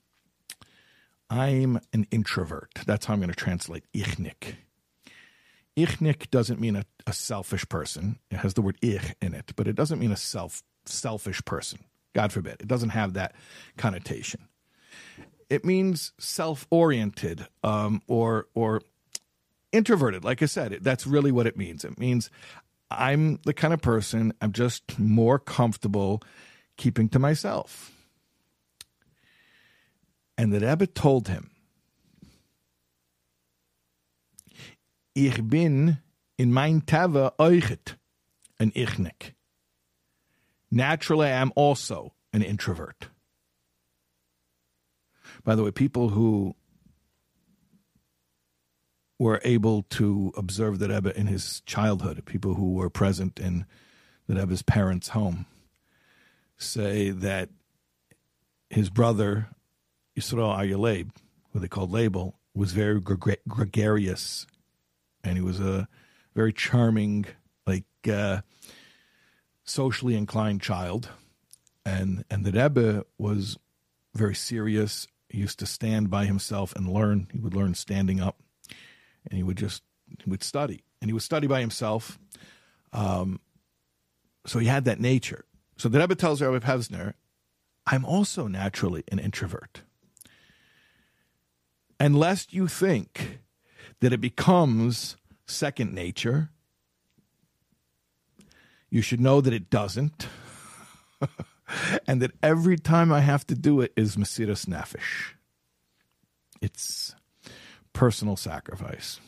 I'm an introvert. That's how I'm going to translate Ichnik. Ichnik doesn't mean a selfish person. It has the word ich in it, but it doesn't mean a selfish person. God forbid. It doesn't have that connotation. It means self-oriented or introverted. Like I said, that's really what it means. It means I'm the kind of person, I'm just more comfortable keeping to myself. And the Rebbe told him, Ich bin in mein Tava oichet an Ichnik. Naturally, I am also an introvert. By the way, people who were able to observe the Rebbe in his childhood, people who were present in the Rebbe's parents' home, say that his brother, Yisrael Aryaleib, who they called Label, was very gregarious, and he was a very charming, socially inclined child. And the Rebbe was very serious. He used to stand by himself and learn. He would learn standing up, and he would study. And he would study by himself. So he had that nature. So the Rebbe tells Rabbi Pevsner, I'm also naturally an introvert. And lest you think that it becomes second nature, you should know that it doesn't. And that every time I have to do it is Mesiras Nefesh. It's personal sacrifice.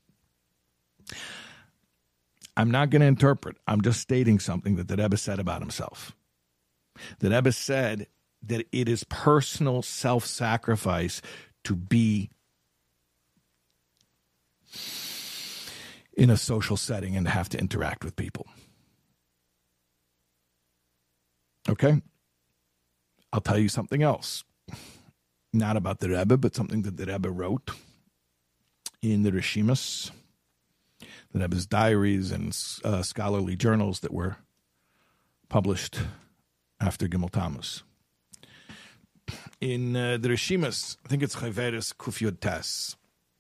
I'm not going to interpret. I'm just stating something that the Rebbe said about himself. The Rebbe said that it is personal self-sacrifice to be in a social setting and have to interact with people. Okay? I'll tell you something else. Not about the Rebbe, but something that the Rebbe wrote in the Rishimas, the Rebbe's diaries and scholarly journals that were published after Gimel Tammuz. In the Rishimas, I think it's Chayveres Kuf Yud Tes,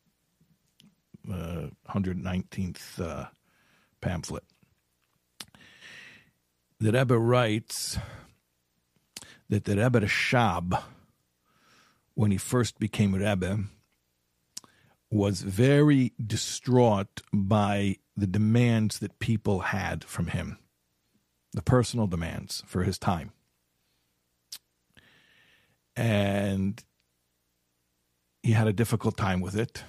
119th pamphlet. The Rebbe writes that the Rebbe Rashab, when he first became Rebbe, was very distraught by the demands that people had from him, the personal demands for his time. And he had a difficult time with it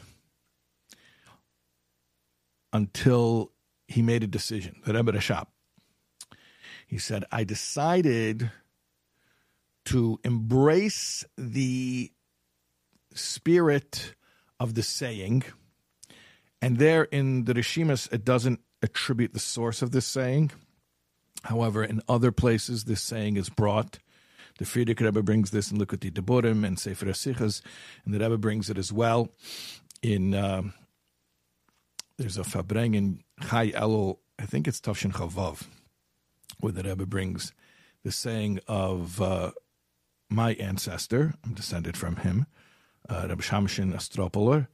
until he made a decision, the Rebbe Rashab. He said, I decided to embrace the spirit of the saying, and there in the Rishimas, it doesn't attribute the source of this saying. However, in other places, this saying is brought. The Frierdiker Rebbe brings this in Likutei Deburim and Sefer HaSichos, and the Rebbe brings it as well in, there's a Fabreng in Chai Elul, I think it's Tafshin Chavav, where the Rebbe brings the saying of my ancestor, I'm descended from him, Rebbe Shamshin Astropoler,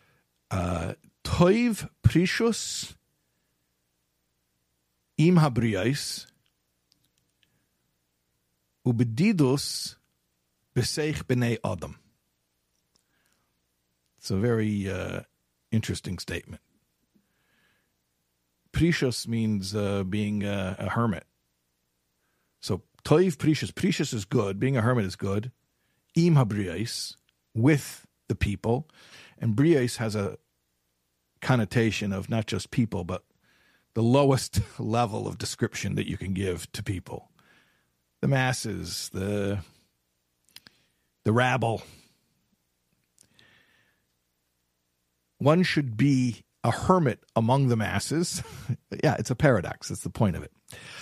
Toiv Prishus Im Habriyais Ubedidus Beseich B'nei Adam. It's a very interesting statement. Prishus means being a hermit. So Toiv Prishus. Prishus is good. Being a hermit is good. Im Habriyais, with the people. And Briyais has a connotation of not just people, but the lowest level of description that you can give to people. The masses, the rabble. One should be a hermit among the masses. Yeah, it's a paradox. That's the point of it.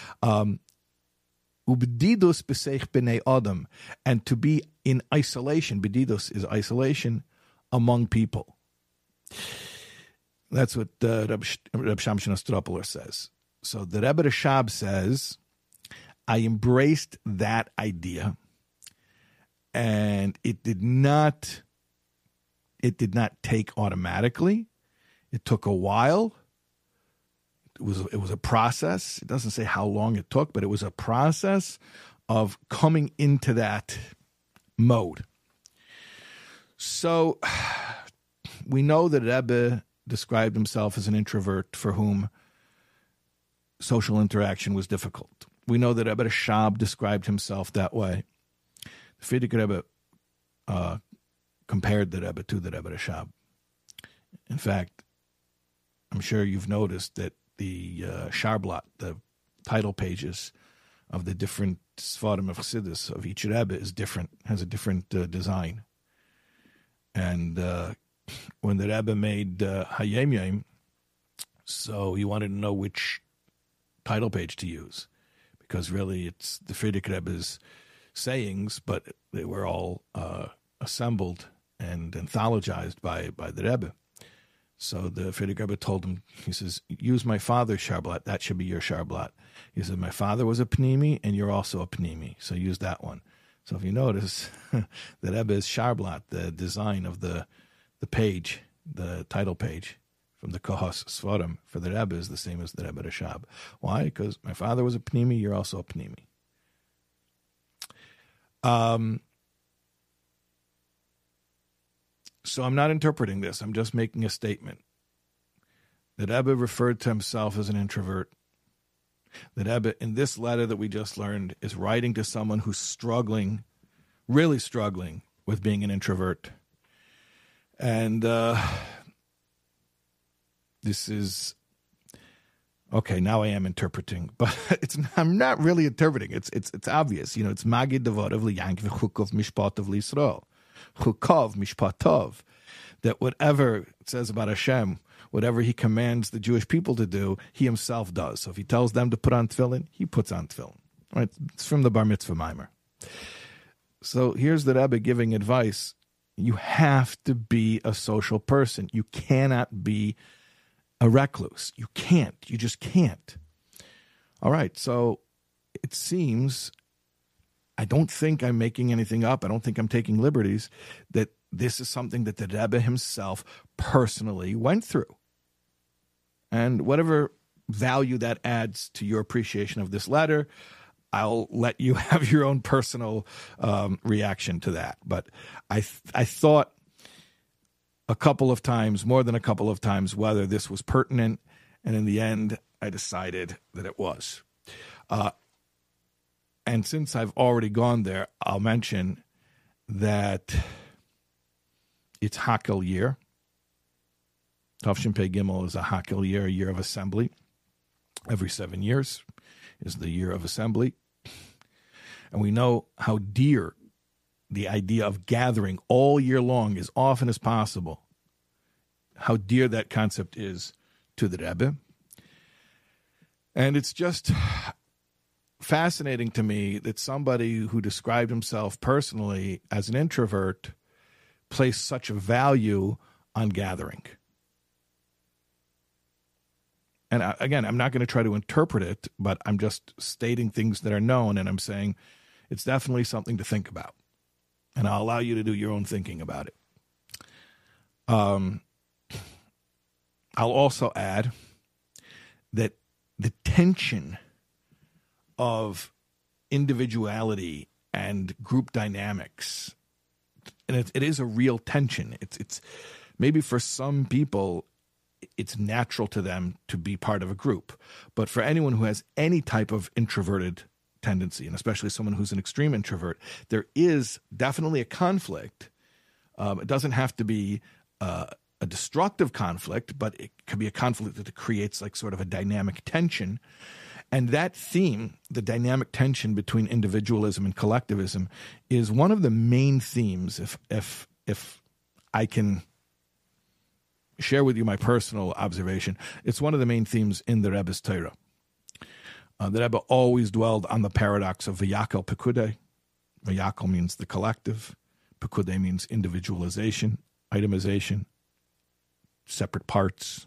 Ubedidus b'seich b'nei adam, and to be in isolation. Bedidus is isolation among people. That's what Reb Shamshin Astropoler says. So the Rebbe Rashab says, I embraced that idea, and it did not take automatically. It took a while. It was a process. It doesn't say how long it took, but it was a process of coming into that mode. So we know that Rebbe described himself as an introvert for whom social interaction was difficult. We know that Rebbe Rashab described himself that way. The Frierdiker Rebbe compared the Rebbe to the Rebbe Rashab. In fact, I'm sure you've noticed that the Sharblat, the title pages of the different Sfarim of Chassidus of each Rebbe is different, has a different design. And when the Rebbe made Hayom Yom, so he wanted to know which title page to use, because really it's the Frierdiker Rebbe's sayings, but they were all assembled and anthologized by the Rebbe. So the Frierdiker Rebbe told him, he says, use my father's Sharblat, that should be your Sharblat. He said, my father was a Pnimi, and you're also a Pnimi, so use that one. So if you notice, the Rebbe's Sharblat, the design of the page, the title page from the Kohos Sfarim for the Rebbe is the same as the Rebbe Rashab. Why? Because my father was a Pnimi, you're also a Pnimi. So I'm not interpreting this. I'm just making a statement. The Rebbe referred to himself as an introvert. The Rebbe, in this letter that we just learned, is writing to someone who's struggling, really struggling with being an introvert. And this is, okay, now I am interpreting, but I'm not really interpreting. It's obvious. You know, it's Magid Devorav Liyank V'chukov Mishpatav L'Yisrael. Chukov Mishpatov, that whatever it says about Hashem, Whatever he commands the Jewish people to do, he himself does. So if he tells them to put on tefillin, he puts on tefillin. Right? It's from the Bar Mitzvah Mimer. So here's the Rebbe giving advice. You have to be a social person. You cannot be a recluse. You can't. You just can't. All right. So it seems, I don't think I'm making anything up. I don't think I'm taking liberties, that this is something that the Rebbe himself personally went through. And whatever value that adds to your appreciation of this letter, I'll let you have your own personal reaction to that. But I thought a couple of times, more than a couple of times, whether this was pertinent. And in the end, I decided that it was. And since I've already gone there, I'll mention that it's Hakel year. Tavshin Pei Gimel is a Hakel year, a year of assembly. Every 7 years is the year of assembly. And we know how dear the idea of gathering all year long, as often as possible, how dear that concept is to the Rebbe. And it's just fascinating to me that somebody who described himself personally as an introvert placed such a value on gathering. And again, I'm not going to try to interpret it, but I'm just stating things that are known, and I'm saying it's definitely something to think about. And I'll allow you to do your own thinking about it. I'll also add that the tension of individuality and group dynamics, and it is a real tension. It's maybe for some people, it's natural to them to be part of a group. But for anyone who has any type of introverted tendency, and especially someone who's an extreme introvert, there is definitely a conflict. It doesn't have to be a destructive conflict, but it could be a conflict that creates like sort of a dynamic tension. And that theme, the dynamic tension between individualism and collectivism, is one of the main themes, if I can share with you my personal observation, it's one of the main themes in the Rebbe's Torah. The Rebbe always dwelled on the paradox of V'yakel Pekudei. V'yakel means the collective. Pekudei means individualization, itemization, separate parts.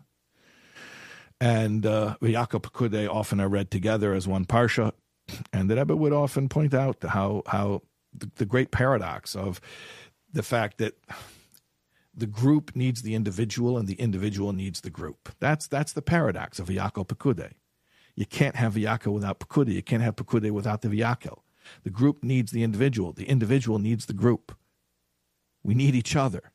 And V'yakel Pekudei often are read together as one parsha. And the Rebbe would often point out how the great paradox of the fact that the group needs the individual and the individual needs the group. That's the paradox of V'yakel Pekudei. You can't have V'yakel without Pekudei. You can't have Pekudei without the V'yakel. The group needs the individual. The individual needs the group. We need each other.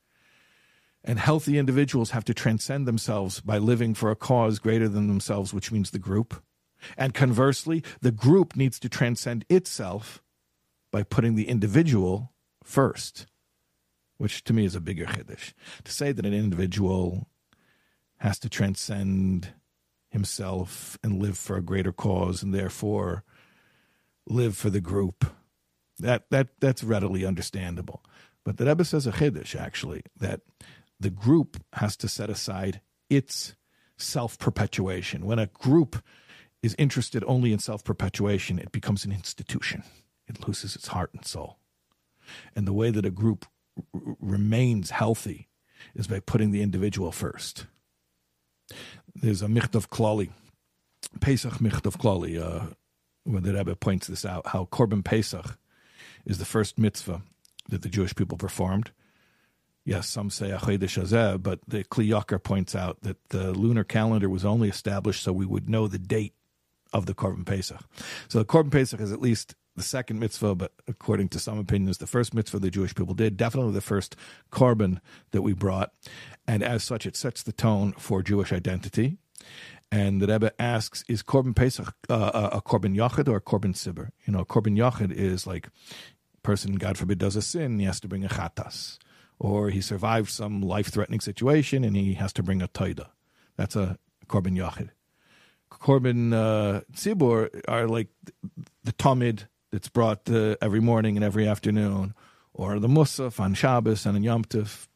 And healthy individuals have to transcend themselves by living for a cause greater than themselves, which means the group. And conversely, the group needs to transcend itself by putting the individual first, which to me is a bigger chiddush. To say that an individual has to transcend himself and live for a greater cause and therefore live for the group, that's readily understandable. But the Rebbe says a chiddush, actually, that the group has to set aside its self-perpetuation. When a group is interested only in self-perpetuation, it becomes an institution. It loses its heart and soul. And the way that a group remains healthy is by putting the individual first. There's a Michtav Klali, Pesach Michtav Klali, where the Rebbe points this out, how Korban Pesach is the first mitzvah that the Jewish people performed. Yes, some say Achodesh Hazeh, but the Kli Yakar points out that the lunar calendar was only established so we would know the date of the Korban Pesach. So the Korban Pesach is at least the second mitzvah, but according to some opinions, the first mitzvah the Jewish people did, definitely the first korban that we brought. And as such, it sets the tone for Jewish identity. And the Rebbe asks, is Korban Pesach a Korban Yachid or a Korban Sibur? You know, a Korban Yachid is like a person, God forbid, does a sin, he has to bring a chatas. Or he survived some life-threatening situation and he has to bring a taida. That's a Korban Yachid. Korban Tzibur are like the Tamid that's brought every morning and every afternoon, or the Musaf on Shabbos and on Yom Tov.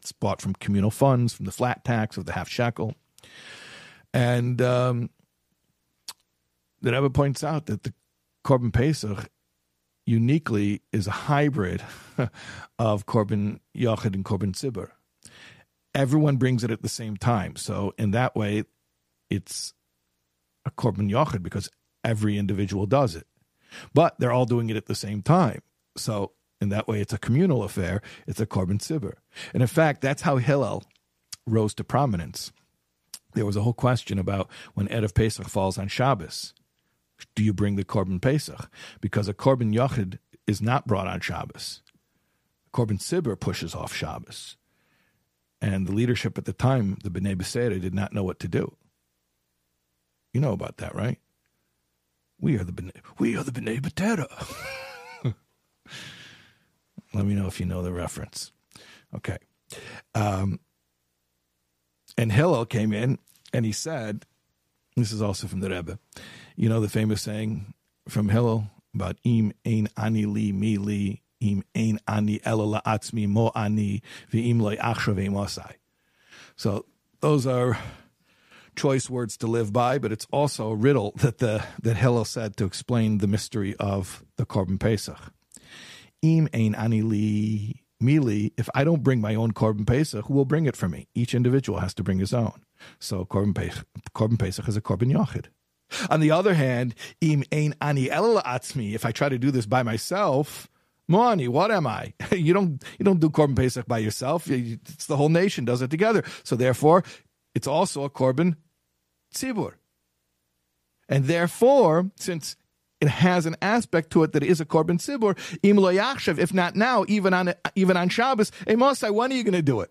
It's bought from communal funds, from the flat tax of the half shekel. And the Rebbe points out that the Korban Pesach uniquely is a hybrid of Korban Yochid and Korban Tzibur. Everyone brings it at the same time. So in that way, it's a Korban Yochid because every individual does it. But they're all doing it at the same time. So in that way, it's a communal affair. It's a Korban Tzibur. And in fact, that's how Hillel rose to prominence. There was a whole question about when Erev Pesach falls on Shabbos. Do you bring the Korban Pesach? Because a Korban Yochid is not brought on Shabbos. Korban Tzibur pushes off Shabbos. And the leadership at the time, the B'nai B'Sera, did not know what to do. You know about that, right? We are the B'nai B'Tera. Let me know if you know the reference. Okay. And Hillel came in and he said, this is also from the Rebbe, you know the famous saying from Hillel about im ein ani li mi li, im ein ani ela la'atzmi mo ani, v'im lo yachshav mosai. So those are choice words to live by, but it's also a riddle that Hillel said to explain the mystery of the Korban Pesach. Im ein ani li mi li, if I don't bring my own Korban Pesach, who will bring it for me? Each individual has to bring his own. So Korban Pesach is a Korban Yochid. On the other hand, im ein ani ela la'atzmi, if I try to do this by myself, Moani, what am I? You don't do Korban Pesach by yourself. It's the whole nation does it together. So therefore, it's also a Korban Tzibur. And therefore, since it has an aspect to it that is a Korban Tzibur, im lo yachshav, if not now, even on Shabbos, hey Mosai, when are you going to do it?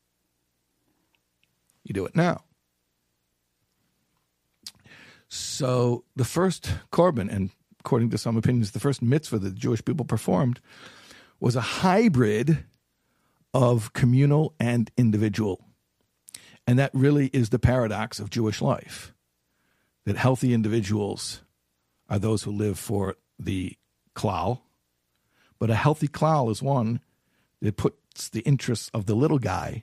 You do it now. So the first Korban, and according to some opinions, the first mitzvah that the Jewish people performed was a hybrid of communal and individual. And that really is the paradox of Jewish life, that healthy individuals are those who live for the klal, but a healthy klal is one that puts the interests of the little guy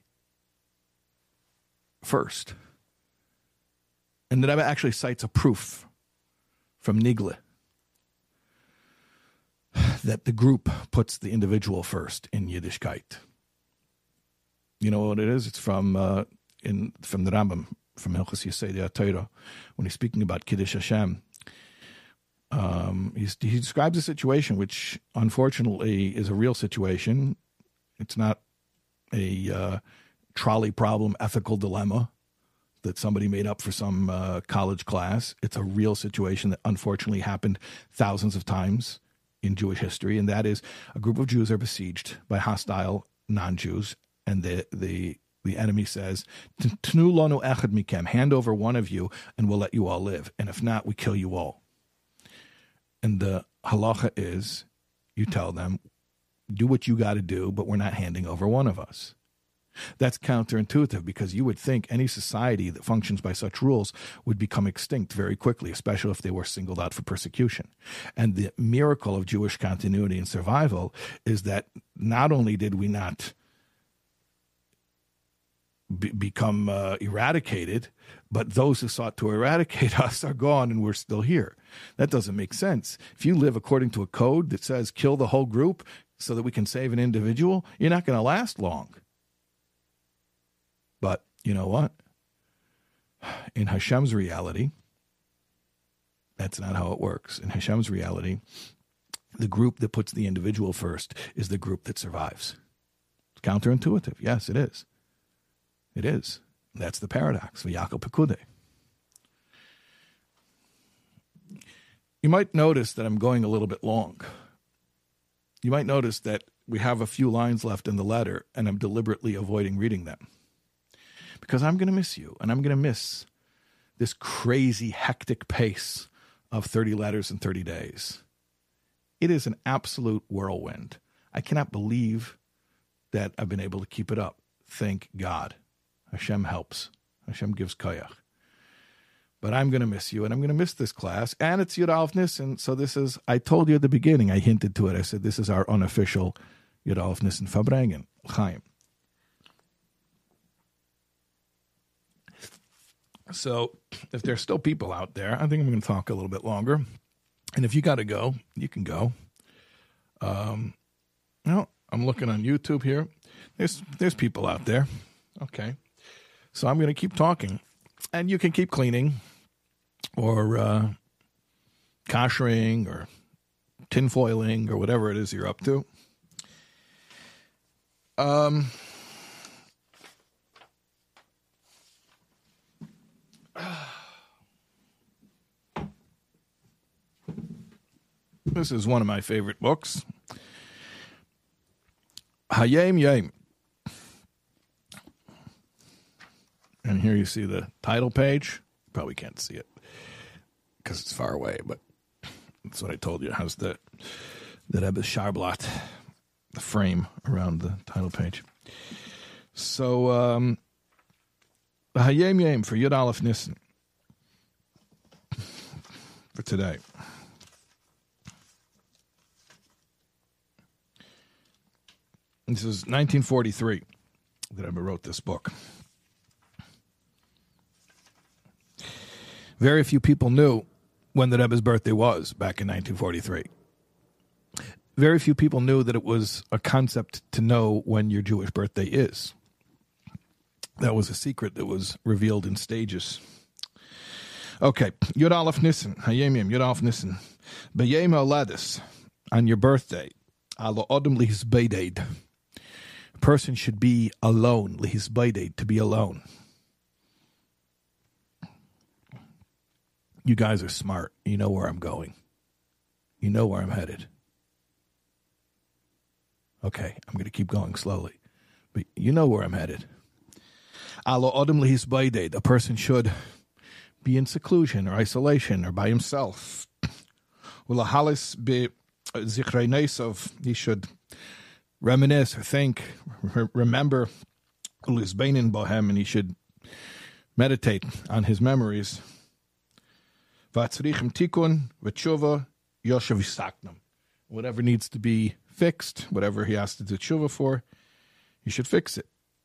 first. And the Rebbe actually cites a proof from Nigle that the group puts the individual first in Yiddishkeit. You know what it is? It's from the Rambam, from Hilchos Yesodei HaTorah, when he's speaking about Kiddush Hashem. He describes a situation which, unfortunately, is a real situation. It's not a trolley problem, ethical dilemma that somebody made up for some college class. It's a real situation that unfortunately happened thousands of times in Jewish history, and that is a group of Jews are besieged by hostile non-Jews, and the enemy says, "Tnu lanu echad mikem, hand over one of you, and we'll let you all live. And if not, we kill you all." And the halacha is, you tell them, do what you got to do, but we're not handing over one of us. That's counterintuitive because you would think any society that functions by such rules would become extinct very quickly, especially if they were singled out for persecution. And the miracle of Jewish continuity and survival is that not only did we not become eradicated, but those who sought to eradicate us are gone and we're still here. That doesn't make sense. If you live according to a code that says kill the whole group so that we can save an individual, you're not going to last long. But you know what? In Hashem's reality, that's not how it works. In Hashem's reality, the group that puts the individual first is the group that survives. It's counterintuitive. Yes, it is. It is. That's the paradox of Yaakov Pekude. You might notice that I'm going a little bit long. You might notice that we have a few lines left in the letter, and I'm deliberately avoiding reading them. Because I'm going to miss you, and I'm going to miss this crazy, hectic pace of 30 letters in 30 days. It is an absolute whirlwind. I cannot believe that I've been able to keep it up. Thank God. Hashem helps. Hashem gives koyach. But I'm going to miss you, and I'm going to miss this class, and it's Yud Aleph Nissen, so this is, I told you at the beginning, I hinted to it, I said this is our unofficial Yud Aleph Nissen Farbrengen, Chaim. So if there's still people out there, I think I'm going to talk a little bit longer. And if you got to go, you can go. No, I'm looking on YouTube here. There's people out there. Okay. So I'm going to keep talking. And you can keep cleaning or koshering or tinfoiling or whatever it is you're up to. This is one of my favorite books. Hayem Yem. And here you see the title page. Probably can't see it because it's far away, but that's what I told you. It has the Rebbe Sharblat, the frame around the title page. So, Hayem Yem for Yud Aleph Nissen for today. This is 1943 that I wrote this book. Very few people knew when the Rebbe's birthday was back in 1943. Very few people knew that it was a concept to know when your Jewish birthday is. That was a secret that was revealed in stages. Okay, Yud Aleph Nissen, Hayem Yem, Yud Aleph Nissen, B'Yem Oladis, on your birthday, Alo Odom Lihisbeided. A person should be alone, Lihisbeided, to be alone. You guys are smart. You know where I'm going. You know where I'm headed. Okay, I'm going to keep going slowly. But you know where I'm headed. Alo Odom Lihisbeided. A person should be in seclusion or isolation or by himself. Ulahalis be zichreinesov. He should reminisce or think, remember Lisbeinin Bohem, and he should meditate on his memories. Vatzrichem tikun v'tshuva yoshev yisaknam. Whatever needs to be fixed, whatever he has to do tshuva for, he should fix it.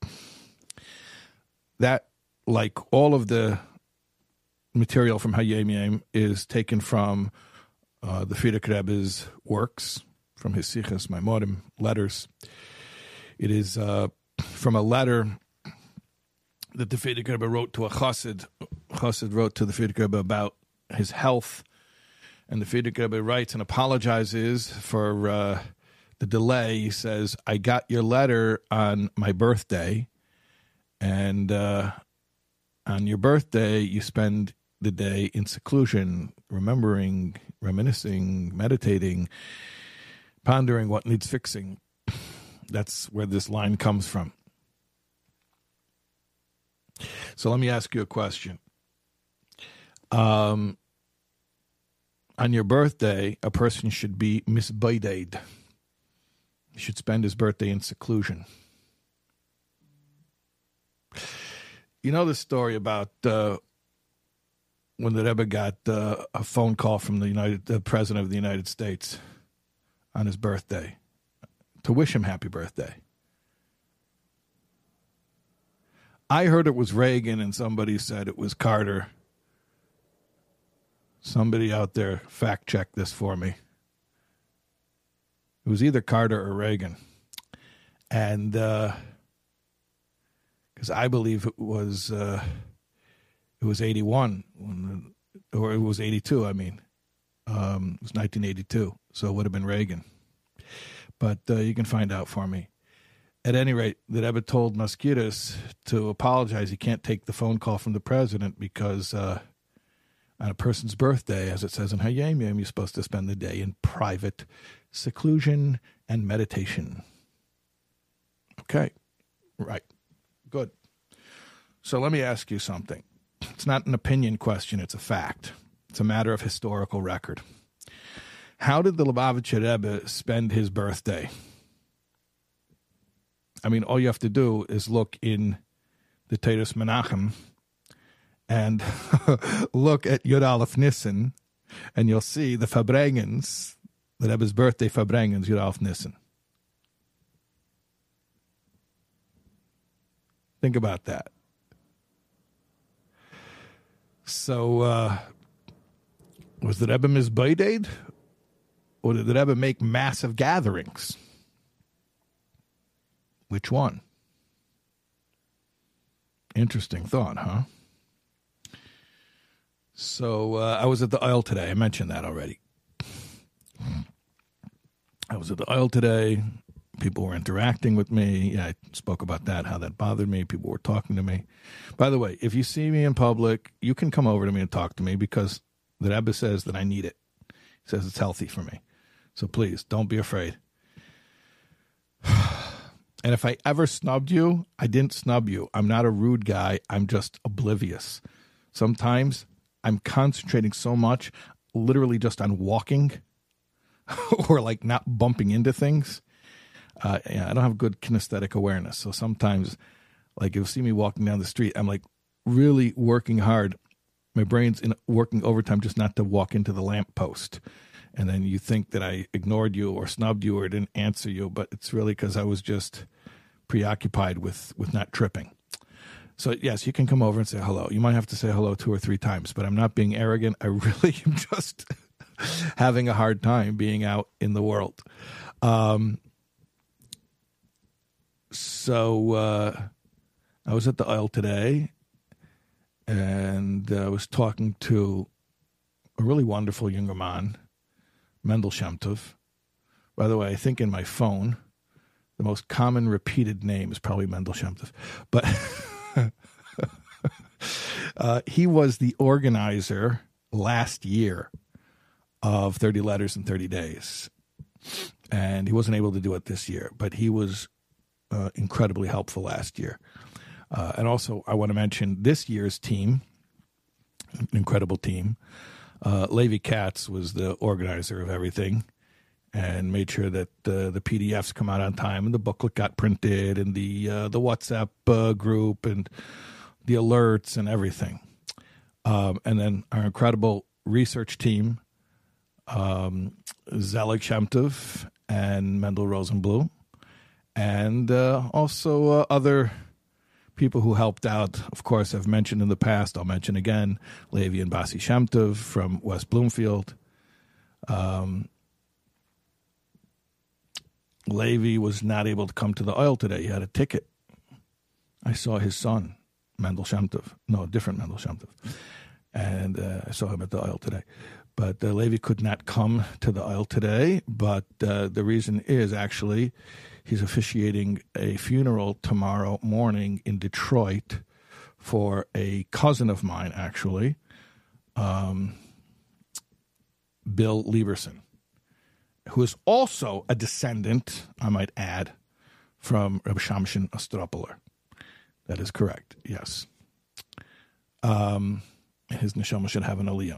That, like all of the material from Hayem Yem, is taken from the Frierdiker Rebbe's works, from his Sichos Maimorim, letters. It is from a letter that the Frierdiker Rebbe wrote to a chassid. Chassid wrote to the Frierdiker Rebbe about his health, and the Frierdiker Rebbe writes and apologizes for the delay. He says, I got your letter on my birthday, and on your birthday you spend the day in seclusion, remembering, reminiscing, meditating, pondering what needs fixing. That's where this line comes from. So let me ask you a question. On your birthday, a person should be misbeided. He should spend his birthday in seclusion. You know the story about when the Rebbe got a phone call from the President of the United States on his birthday to wish him happy birthday. I heard it was Reagan, and somebody said it was Carter. Somebody out there fact check this for me. It was either Carter or Reagan. And because I believe it was 81, or it was 82, I mean. It was 1982, so it would have been Reagan. But you can find out for me. At any rate, the Rebbe told Maskiris to apologize. He can't take the phone call from the president because on a person's birthday, as it says in Hayem Yem, you're supposed to spend the day in private seclusion and meditation. Okay, right, good. So let me ask you something. It's not an opinion question, it's a fact. It's a matter of historical record. How did the Lubavitcher Rebbe spend his birthday? I mean, all you have to do is look in the Teres Menachem and look at Yud Aleph Nissen, and you'll see the Fabrengens, the Rebbe's birthday Fabrengens, Yud Aleph Nissen. Think about that. So, was the Rebbe misbeided? Or did the Rebbe make massive gatherings? Which one? Interesting thought, huh? So I was at the aisle today. I mentioned that already. I was at the aisle today. People were interacting with me. Yeah, I spoke about that, how that bothered me. People were talking to me. By the way, if you see me in public, you can come over to me and talk to me because the Rebbe says that I need it. He says it's healthy for me. So please, don't be afraid. And if I ever snubbed you, I didn't snub you. I'm not a rude guy. I'm just oblivious. Sometimes I'm concentrating so much, literally just on walking or like not bumping into things. I don't have good kinesthetic awareness. So sometimes, like, if you see me walking down the street, I'm like really working hard. My brain's working overtime just not to walk into the lamppost. And then you think that I ignored you or snubbed you or didn't answer you, but it's really because I was just preoccupied with not tripping. So, yes, you can come over and say hello. You might have to say hello 2 or 3 times, but I'm not being arrogant. I really am just having a hard time being out in the world. So I was at the aisle today, and I was talking to a really wonderful younger man, Mendel Shem Tov. By the way, I think in my phone, the most common repeated name is probably Mendel Shem Tov. But he was the organizer last year of 30 Letters in 30 Days. And he wasn't able to do it this year, but he was incredibly helpful last year. And also, I want to mention this year's team, an incredible team. Levi Katz was the organizer of everything and made sure that the PDFs come out on time and the booklet got printed and the WhatsApp group and the alerts and everything. And then our incredible research team, Zelig Shem Tov and Mendel Rosenblum, and also other people who helped out. Of course, I've mentioned in the past, I'll mention again, Levi and Basi Shem Tov from West Bloomfield. Levi was not able to come to the aisle today. He had a ticket. I saw his son, Mendel Shem Tov. No, different Mendel Shem Tov. And I saw him at the aisle today. But Levi could not come to the aisle today. But the reason is actually he's officiating a funeral tomorrow morning in Detroit for a cousin of mine, actually, Bill Lieberson, who is also a descendant, I might add, from Reb Shamshin Ostropoler. That is correct, yes. His neshama should have an aliyah.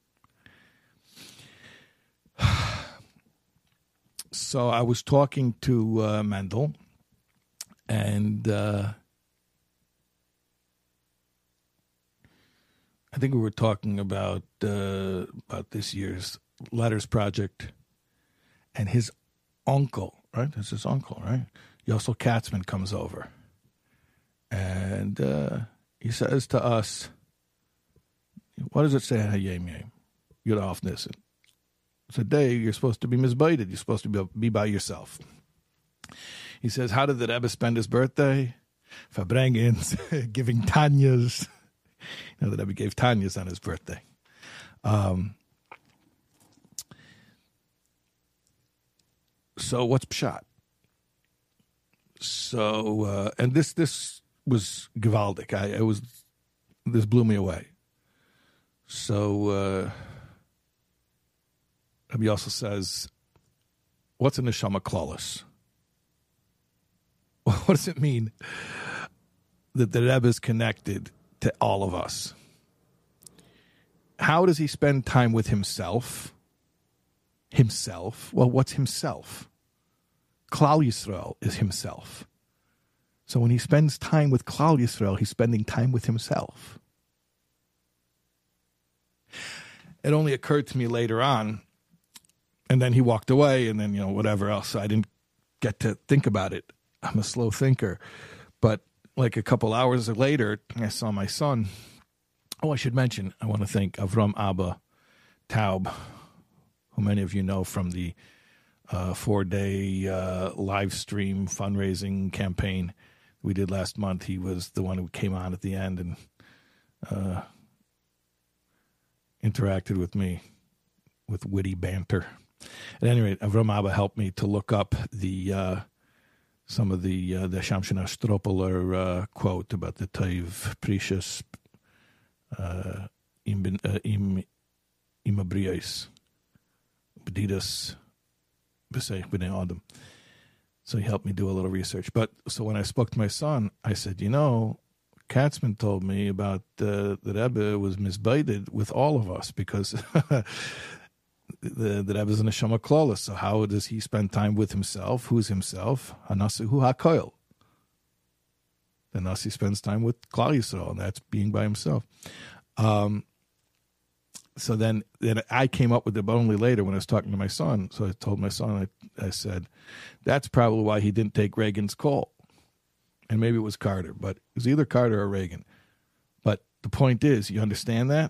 So I was talking to Mendel, and I think we were talking about this year's Letters Project, and his uncle, right? That's his uncle, right? Yossel Katzman comes over, and he says to us, "What does it say in Hayem Yem? You're off this. Today you're supposed to be misbaited. You're supposed to be by yourself." He says, "How did the Rebbe spend his birthday? Verbrengens, giving Tanyas." You know, the Rebbe gave Tanyas on his birthday. So what's pshat? So and this was gewaldic. This blew me away. So Rabbi also says, what's a neshama klalis? What does it mean that the Rebbe is connected to all of us? How does he spend time with himself? Himself? Well, what's himself? Klal Yisrael is himself. So when he spends time with Klal Yisrael, he's spending time with himself. It only occurred to me later on, and then he walked away, and then, whatever else. So I didn't get to think about it. I'm a slow thinker. But like a couple hours later, I saw my son Oh, I should mention, I want to thank Avram Abba Taub, who many of you know from the 4-day live stream fundraising campaign we did last month. He was the one who came on at the end and interacted with me with witty banter. At any rate, Avram Abba helped me to look up the some of the Shamshana Stropeler quote about the Taiv Precious Imabrias Bedidas B'Seich B'nei Adam. So he helped me do a little research. But so when I spoke to my son, I said, Katzman told me about the Rebbe was misbaited with all of us because the Rebbe's in a Neshama Klala. So how does he spend time with himself? Who's himself? Hanasihu HaKoil. The Nasi spends time with Klal Yisrael, and that's being by himself. So then I came up with it, but only later when I was talking to my son. So I told my son, I said, that's probably why he didn't take Reagan's call. And maybe it was Carter, but it was either Carter or Reagan. But the point is, you understand that?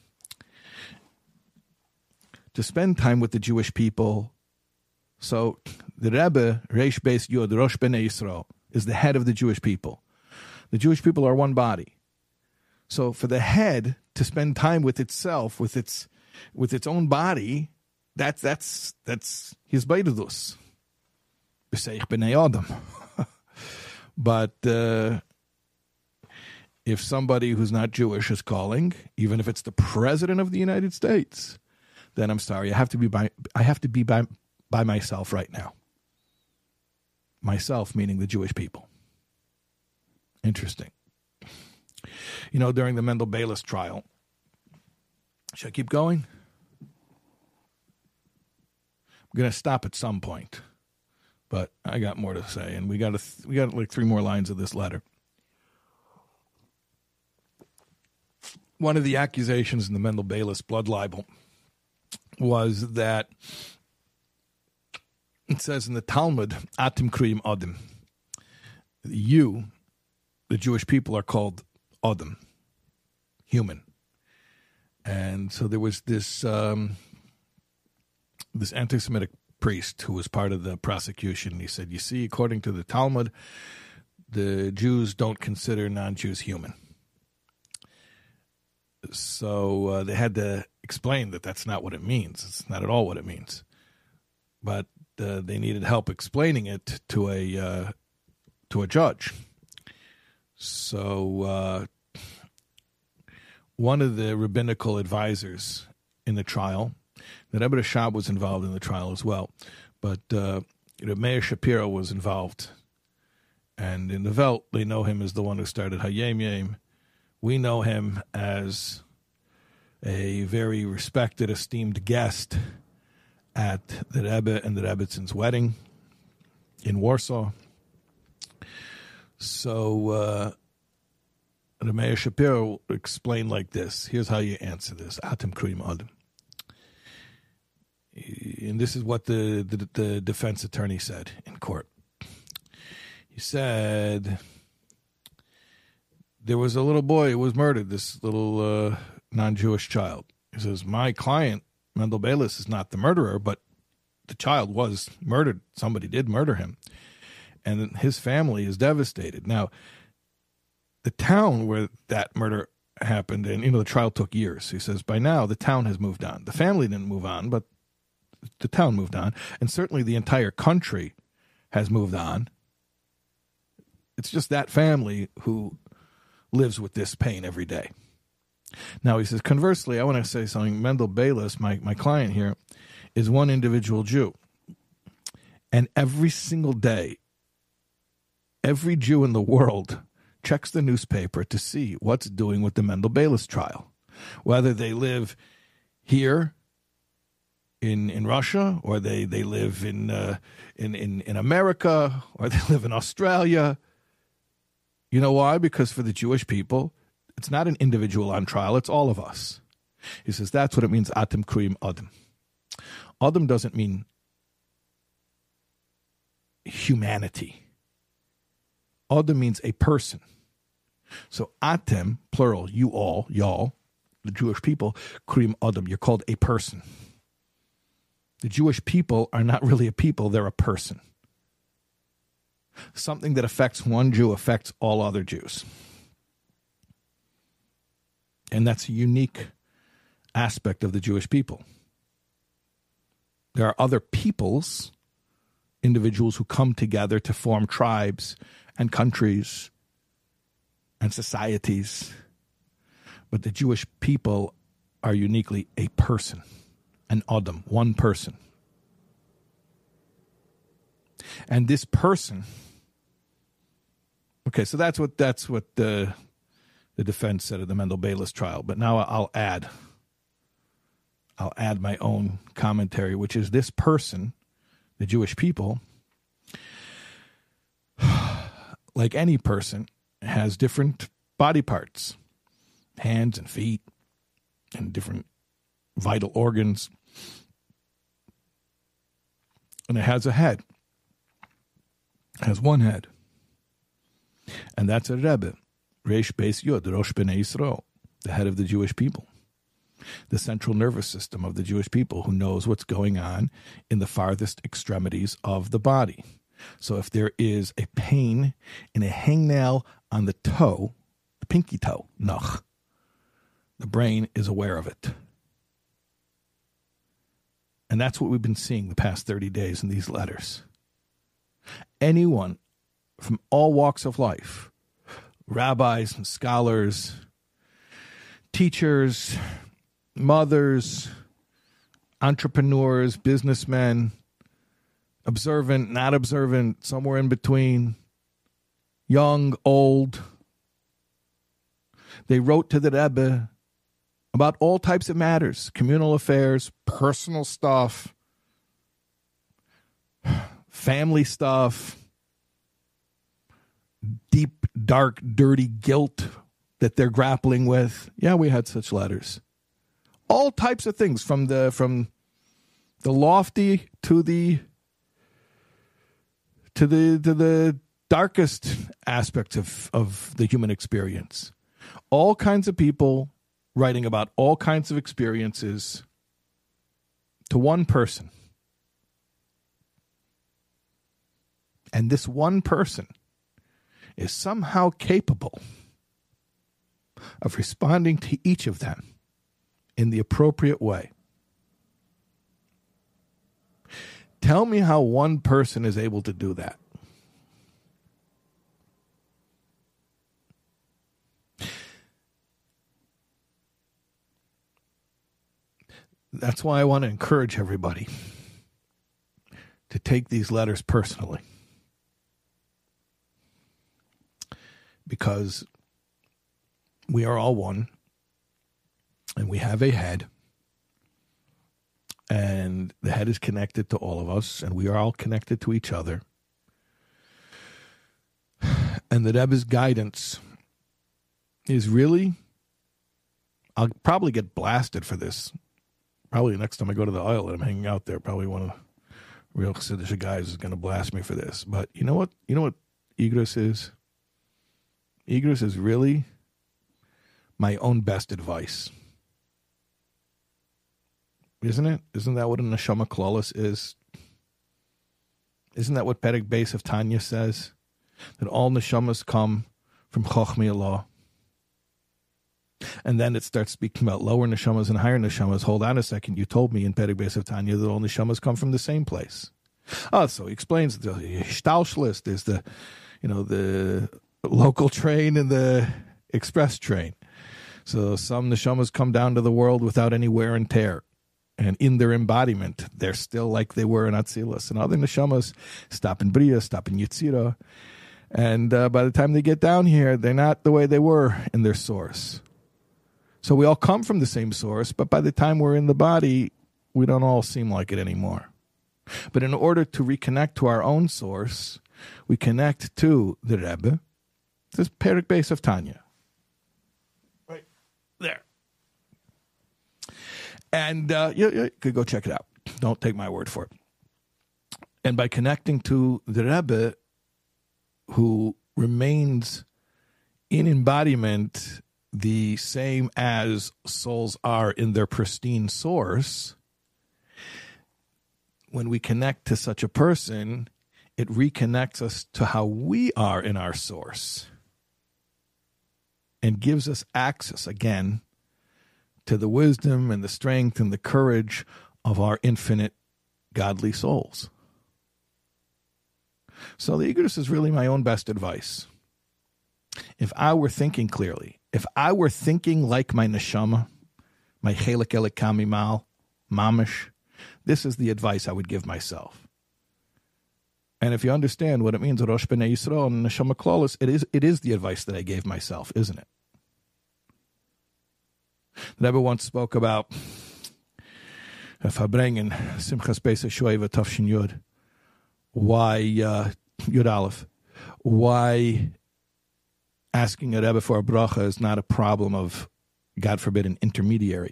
To spend time with the Jewish people. So the Rebbe, Reish Beis Yod, Rosh Bnei Yisrael, is the head of the Jewish people. The Jewish people are one body. So for the head to spend time with itself, with its own body, that's his beidus. B'seich b'nei Adam. But if somebody who's not Jewish is calling, even if it's the president of the United States, then I'm sorry, I have to be by myself right now. Myself meaning the Jewish people. Interesting. During the Mendel Bayless trial, should I keep going? I'm going to stop at some point, but I got more to say, and we got like 3 more lines of this letter. One of the accusations in the Mendel Bayless blood libel was that it says in the Talmud, Atim Kriyim Adam. You, the Jewish people, are called Adam, human. And so there was this this anti-Semitic priest who was part of the prosecution. He said, you see, according to the Talmud, the Jews don't consider non-Jews human. So they had to explain that that's not what it means. It's not at all what it means. But they needed help explaining it to a judge. So one of the rabbinical advisors in the trial, the Rebbe Rashab was involved in the trial as well, but Meir Shapiro was involved. And in the Welt, they know him as the one who started Hayem Yem. We know him as a very respected, esteemed guest at the Rebbe and the Rebbitzins' wedding in Warsaw. So the Meir Shapiro explained like this. Here's how you answer this. Atem Kriyim Adam. And this is what the defense attorney said in court. He said there was a little boy who was murdered, this little non-Jewish child. He says, my client, Mendel Bayless, is not the murderer, but the child was murdered. Somebody did murder him. And his family is devastated. Now, the town where that murder happened, and, the trial took years. He says, by now, the town has moved on. The family didn't move on, but the town moved on. And certainly the entire country has moved on. It's just that family who lives with this pain every day. Now, he says, conversely, I want to say something. Mendel Bayless, my client here, is one individual Jew. And every single day, every Jew in the world checks the newspaper to see what's doing with the Mendel Bayless trial. Whether they live here in Russia, or they live in America, or they live in Australia. You know why? Because for the Jewish people, it's not an individual on trial, it's all of us. He says that's what it means, Atem Kriyim Adam. Adam doesn't mean humanity. Adam means a person. So Atem, plural, you all, y'all, the Jewish people, Krim Adam, you're called a person. The Jewish people are not really a people, they're a person. Something that affects one Jew affects all other Jews. And that's a unique aspect of the Jewish people. There are other peoples, individuals who come together to form tribes and countries and societies. But the Jewish people are uniquely a person, an Adam, one person. And this person, okay, so that's what the defense said of the Mendel Bayless trial. But now I'll add my own commentary, which is this person, the Jewish people, like any person, has different body parts, hands and feet, and different vital organs. And it has a head. It has one head. And that's a Rebbe, Reish Beis Yod, Rosh Bnei Yisrael, the head of the Jewish people. The central nervous system of the Jewish people, who knows what's going on in the farthest extremities of the body. So if there is a pain in a hangnail on the toe, the pinky toe, noch, the brain is aware of it. And that's what we've been seeing the past 30 days in these letters. Anyone from all walks of life, rabbis and scholars, teachers, mothers, entrepreneurs, businessmen, observant, not observant, somewhere in between, young, old. They wrote to the Rebbe about all types of matters, communal affairs, personal stuff, family stuff, deep, dark, dirty guilt that they're grappling with. Yeah, we had such letters. All types of things, from the lofty to the darkest aspects of the human experience. All kinds of people writing about all kinds of experiences to one person. And this one person is somehow capable of responding to each of them in the appropriate way. Tell me how one person is able to do that. That's why I want to encourage everybody to take these letters personally. Because we are all one, and we have a head, and the head is connected to all of us, and we are all connected to each other. And the Rebbe's guidance is really, I'll probably get blasted for this. Probably next time I go to the aisle and I'm hanging out there, probably one of the real Chassidish guys is going to blast me for this. But you know what? You know what Igros is? Igros is really my own best advice. Isn't it? Isn't that what a Neshama Klolos is? Isn't that what Perek Beis of Tanya says? That all Neshamas come from Chochmei Allah. And then it starts speaking about lower neshamas and higher neshamas. Hold on a second. You told me in Perek Beis of Tanya that all neshamas come from the same place. Oh, so he explains the Shtalshlus. There's the local train and the express train. So some neshamas come down to the world without any wear and tear. And in their embodiment, they're still like they were in Atzilus. And other neshamas stop in Bria, stop in Yetzirah. And by the time they get down here, they're not the way they were in their source. So we all come from the same source, but by the time we're in the body, we don't all seem like it anymore. But in order to reconnect to our own source, we connect to the Rebbe. This is Perek Beis of Tanya. Right there. And you could go check it out. Don't take my word for it. And by connecting to the Rebbe, who remains in embodiment the same as souls are in their pristine source, when we connect to such a person, it reconnects us to how we are in our source and gives us access again to the wisdom and the strength and the courage of our infinite godly souls. So the Igros is really my own best advice. If I were thinking clearly, if I were thinking like my neshama, my chelik elikami mal, mamish, this is the advice I would give myself. And if you understand what it means, Rosh B'nai Yisrael and Neshama Klolos, it is the advice that I gave myself, isn't it? The Rebbe once spoke about Fabrengen, Simchas Beis Shoeva Tafshin Yud, why Yud Aleph, why asking a Rebbe for a bracha is not a problem of, God forbid, an intermediary.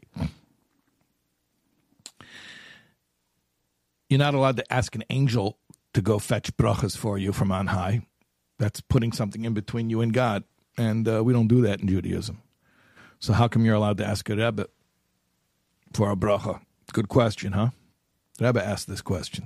You're not allowed to ask an angel to go fetch brachas for you from on high. That's putting something in between you and God, and we don't do that in Judaism. So how come you're allowed to ask a Rebbe for a bracha? Good question, huh? The Rebbe asked this question.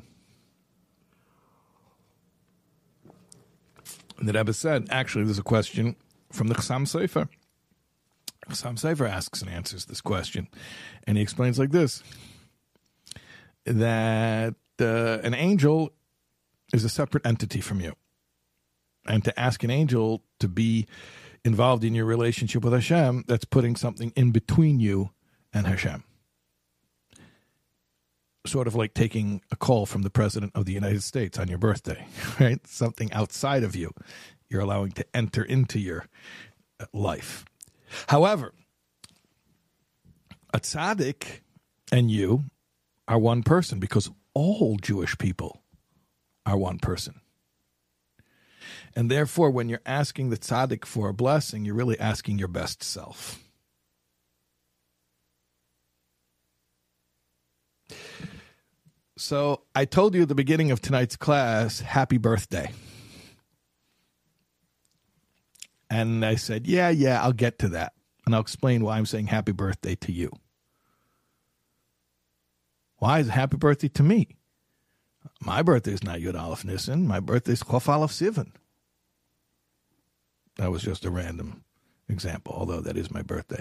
And the Rebbe said, actually, there's a question from the Chassam Sofer. Chassam Sofer asks and answers this question. And he explains like this, that an angel is a separate entity from you. And to ask an angel to be involved in your relationship with Hashem, that's putting something in between you and Hashem. Sort of like taking a call from the President of the United States on your birthday, right? Something outside of you you're allowing to enter into your life. However, a tzaddik and you are one person, because all Jewish people are one person. And therefore, when you're asking the tzaddik for a blessing, you're really asking your best self. So I told you at the beginning of tonight's class, happy birthday. And I said, yeah, I'll get to that. And I'll explain why I'm saying happy birthday to you. Why is it happy birthday to me? My birthday is not Yud Aleph Nisan. My birthday is Chof Aleph Sivan. That was just a random example, although that is my birthday.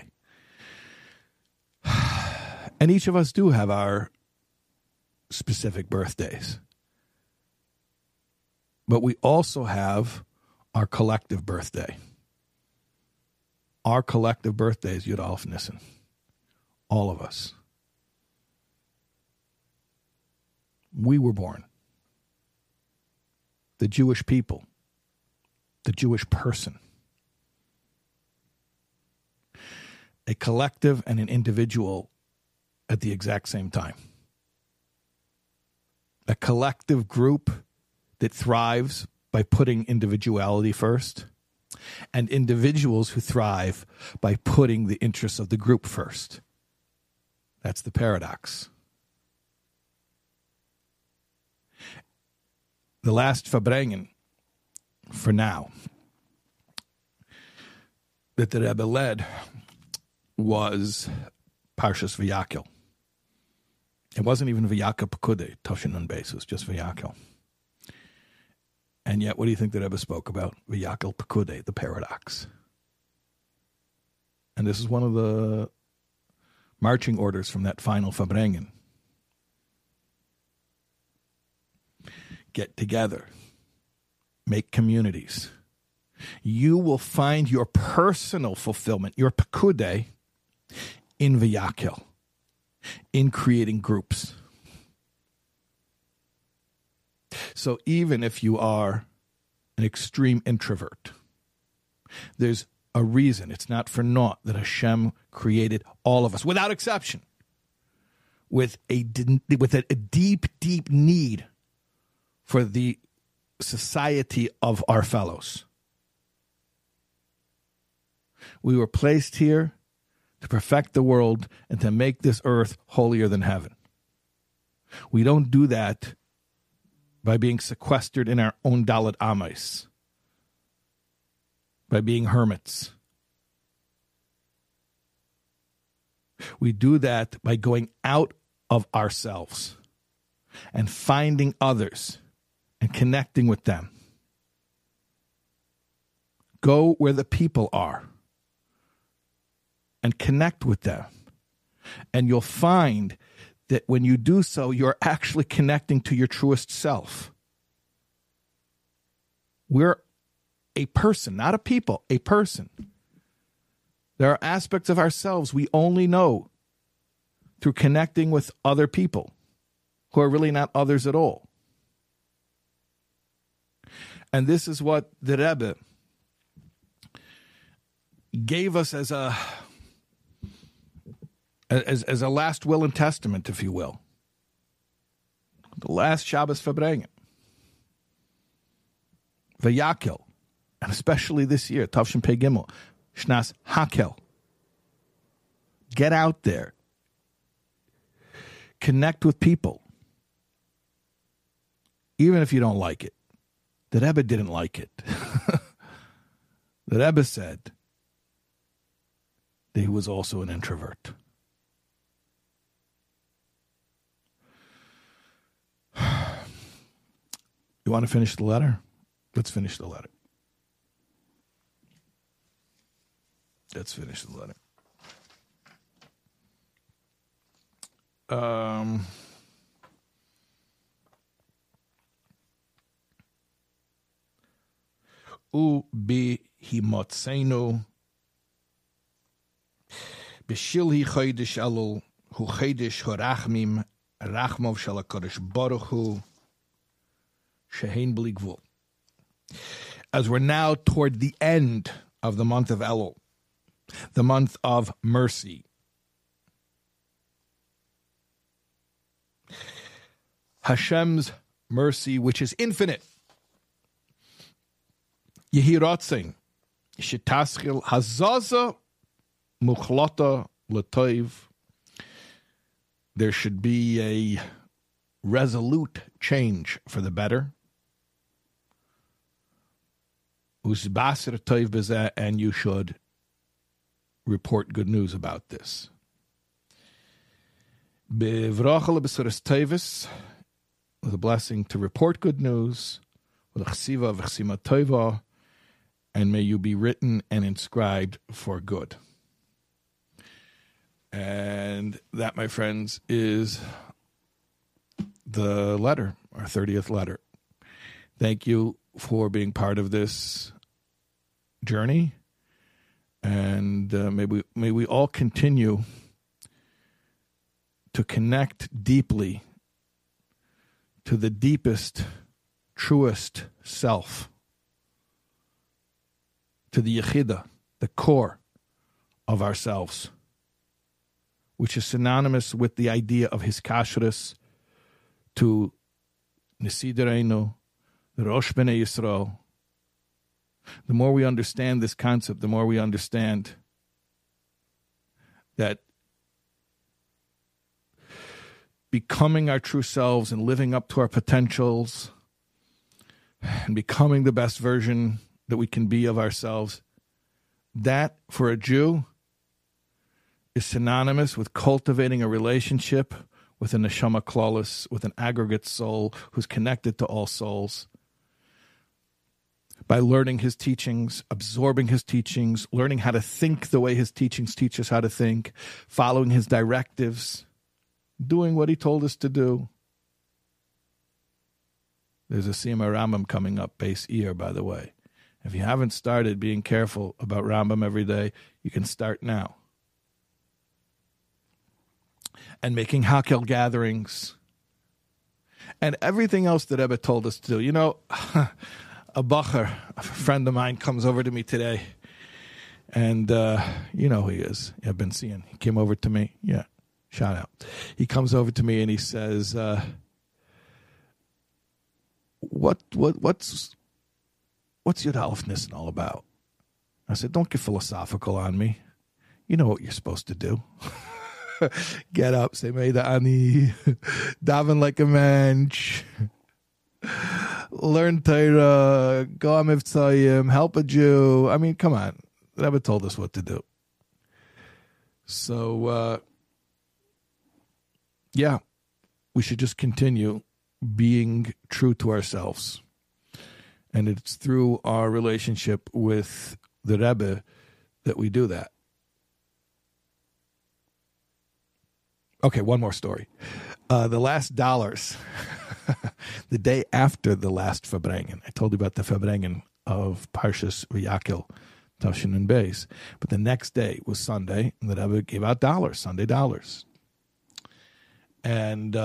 And each of us do have our specific birthdays. But we also have our collective birthday. Our collective birthday is Yud Aleph Nisan. All of us. We were born. The Jewish people. The Jewish person. A collective and an individual at the exact same time. A collective group that thrives by putting individuality first, and individuals who thrive by putting the interests of the group first. That's the paradox. The last Fabrengen, for now, that the Rebbe led was Parshas V'Yakel. It wasn't even V'Yakel Pekudei, Toshin Nun Beis, it was just V'Yakel. And yet, what do you think the Rebbe spoke about? V'Yakel Pekudei, the paradox. And this is one of the marching orders from that final Fabrengen. Get together. Make communities. You will find your personal fulfillment, your Pekudei, in V'Yakel, in creating groups. So even if you are an extreme introvert, there's a reason. It's not for naught that Hashem created all of us, without exception, with a deep, deep need for the society of our fellows. We were placed here to perfect the world and to make this earth holier than heaven. We don't do that by being sequestered in our own Dalet Amais, by being hermits. We do that by going out of ourselves and finding others and connecting with them. Go where the people are and connect with them. And you'll find that when you do so, you're actually connecting to your truest self. We're a person, not a people, a person. There are aspects of ourselves we only know through connecting with other people who are really not others at all. And this is what the Rebbe gave us as a last will and testament, if you will. The last Shabbos Farbrengen. Vayakel, and especially this year, Tavshin Pei Gimel, Shnas Hakel. Get out there. Connect with people. Even if you don't like it. The Rebbe didn't like it. The Rebbe said that he was also an introvert. You want to finish the letter? Let's finish the letter. Let's finish the letter. Ubi himotzenu b'shilhi chodesh elul hu chodesh harachmim rachmov shel HaKadosh Baruch Hu shehein b'li gvul. As we're now toward the end of the month of Elul, the month of mercy, Hashem's mercy, which is infinite. Yehi rotzin shetaschil hazaza muchlata l'toiv. There should be a resolute change for the better. Usbasir toiv b'zeh, and you should report good news about this. B'vrachal b'suras toivus, with a blessing to report good news, with a chsiva v'chsima toiva, and may you be written and inscribed for good. And that, my friends, is the letter, our 30th letter. Thank you for being part of this journey, and may we all continue to connect deeply to the deepest, truest self, to the Yechida, the core of ourselves, which is synonymous with the idea of his kashrus, to Nesi Dereinu, the Rosh Bnei Yisrael. The more we understand this concept, the more we understand that becoming our true selves and living up to our potentials and becoming the best version that we can be of ourselves, that, for a Jew, is synonymous with cultivating a relationship with a neshama klalis, with an aggregate soul who's connected to all souls. By learning his teachings, absorbing his teachings, learning how to think the way his teachings teach us how to think, following his directives, doing what he told us to do. There's a Siyum Rambam coming up, base year, by the way. If you haven't started being careful about Rambam every day, you can start now. And making Hakel gatherings. And everything else that Rebbe told us to do. You know, a bacher, a friend of mine, comes over to me today. And you know who he is. I've been seeing. He came over to me. Yeah, shout out. He comes over to me and he says, what's Yud Aleph Nissen all about? I said, don't get philosophical on me. You know what you're supposed to do. Get up, say Meida Ani, daven like a mensch, learn Torah, go on Mivtzayim, help a Jew. I mean, come on. The Rebbe told us what to do. So, yeah, we should just continue being true to ourselves. And it's through our relationship with the Rebbe that we do that. Okay, one more story. The last dollars, the day after the last Farbrengen. I told you about the Farbrengen of Parshas V'Yakel, Tavshin and Beis. But the next day was Sunday, and the Rebbe gave out dollars, Sunday dollars. And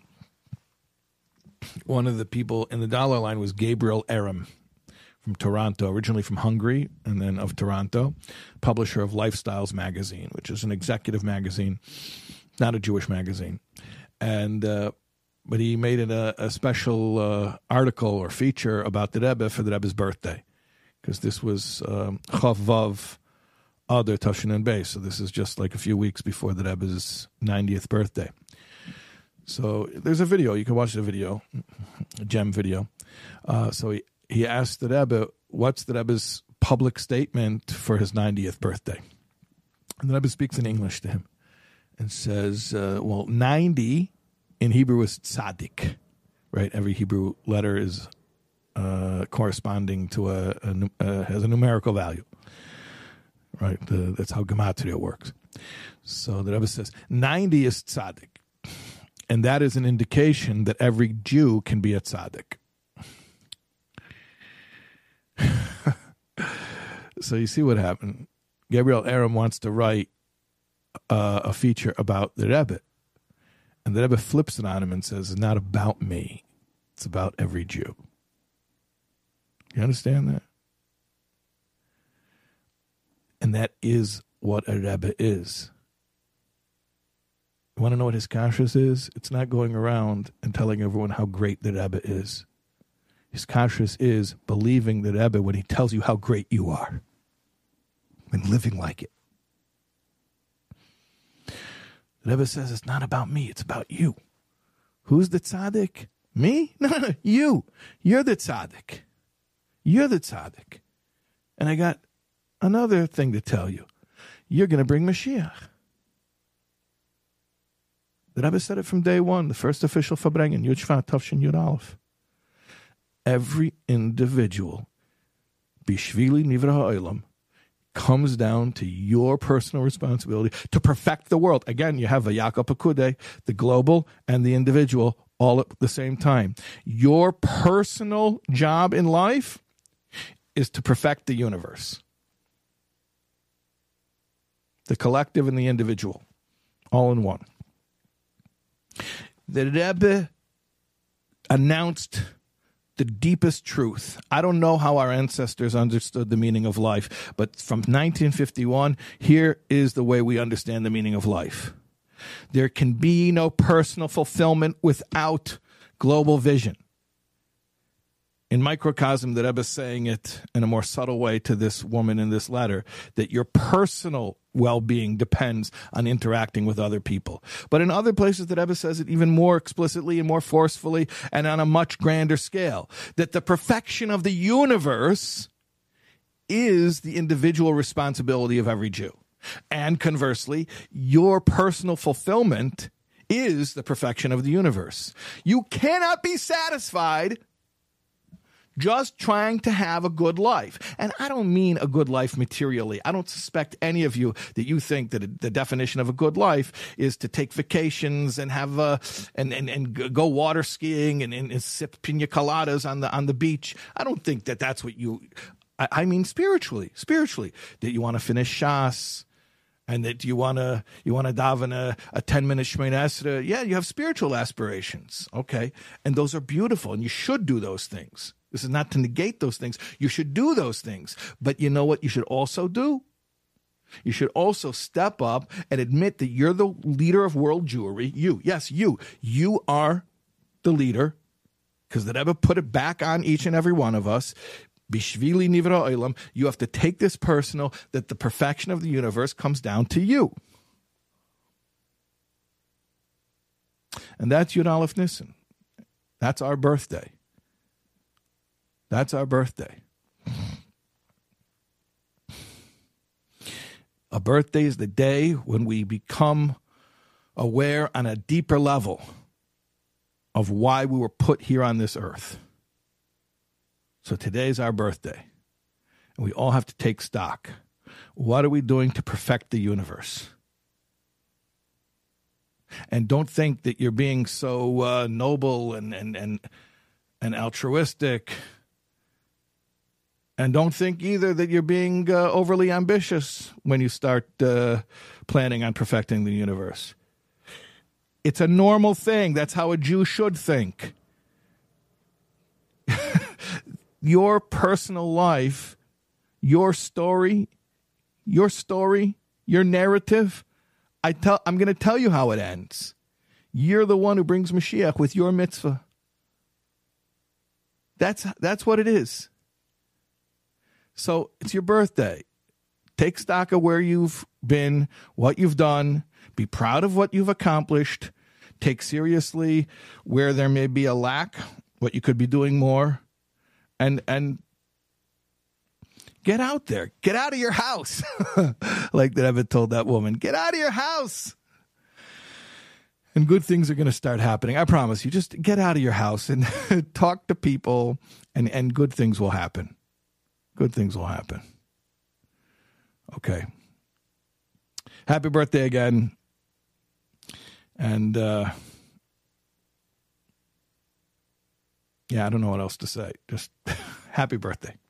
one of the people in the dollar line was Gabriel Aram from Toronto, originally from Hungary, and then of Toronto, publisher of Lifestyles magazine, which is an executive magazine, not a Jewish magazine. And but he made it a special article or feature about the Rebbe for the Rebbe's birthday, because this was Chav Vav Adar Tavshin and Beis, so this is just like a few weeks before the Rebbe's 90th birthday. So there's a video. You can watch the video, a gem video. So he asked the Rebbe, what's the Rebbe's public statement for his 90th birthday? And the Rebbe speaks in English to him and says, 90 in Hebrew is tzaddik, right? Every Hebrew letter is corresponding to has a numerical value, right? That's how gematria works. So the Rebbe says 90 is tzaddik. And that is an indication that every Jew can be a tzaddik. So you see what happened. Gabriel Aram wants to write a feature about the Rebbe. And the Rebbe flips it on him and says, it's not about me. It's about every Jew. You understand that? And that is what a Rebbe is. You want to know what his kashrus is? It's not going around and telling everyone how great the Rebbe is. His kashrus is believing the Rebbe when he tells you how great you are and living like it. The Rebbe says, it's not about me, it's about you. Who's the tzaddik? Me? No, you. You're the tzaddik. You're the tzaddik. And I got another thing to tell you. You're going to bring Mashiach. The Rebbe said it from day one, the first official Farbrengen, Yud Shvat Tavshin Yud Aleph. Every individual, Bishvili Nivra Ha'olam, comes down to your personal responsibility to perfect the world. Again, you have V'Yakel Pekudei, the global and the individual, all at the same time. Your personal job in life is to perfect the universe. The collective and the individual, all in one. The Rebbe announced the deepest truth. I don't know how our ancestors understood the meaning of life, but from 1951, here is the way we understand the meaning of life. There can be no personal fulfillment without global vision. In microcosm, the Rebbe is saying it in a more subtle way to this woman in this letter, that your personal well-being depends on interacting with other people. But in other places, the Rebbe says it even more explicitly and more forcefully and on a much grander scale, that the perfection of the universe is the individual responsibility of every Jew. And conversely, your personal fulfillment is the perfection of the universe. You cannot be satisfied just trying to have a good life. And I don't mean a good life materially. I don't suspect any of you that you think that the definition of a good life is to take vacations and have and go water skiing and sip pina coladas on the beach. I don't think that that's what you. I mean spiritually, that you want to finish Shas. And that you want to daven a 10-minute Shemona Esrei. Yeah, you have spiritual aspirations. Okay. And those are beautiful, and you should do those things. This is not to negate those things. You should do those things. But you know what you should also do? You should also step up and admit that you're the leader of world Jewry. You. Yes, you. You are the leader, because the Rebbe put it back on each and every one of us. Bishvili Nivra Olam. You have to take this personal, that the perfection of the universe comes down to you. And that's Yud Aleph Nisan. That's our birthday. That's our birthday. A birthday is the day when we become aware on a deeper level of why we were put here on this earth. So today's our birthday, and we all have to take stock. What are we doing to perfect the universe? And don't think that you're being so noble and altruistic. And don't think either that you're being overly ambitious when you start planning on perfecting the universe. It's a normal thing. That's how a Jew should think. Your personal life, your story, your narrative, I'm going to tell you how it ends. You're the one who brings Mashiach with your mitzvah. That's what it is. So it's your birthday. Take stock of where you've been, what you've done. Be proud of what you've accomplished. Take seriously where there may be a lack, what you could be doing more. And get out there. Get out of your house. Like that Evan told that woman. Get out of your house. And good things are going to start happening. I promise you. Just get out of your house and talk to people, and good things will happen. Good things will happen. Okay. Happy birthday again. And, yeah, I don't know what else to say. Just happy birthday.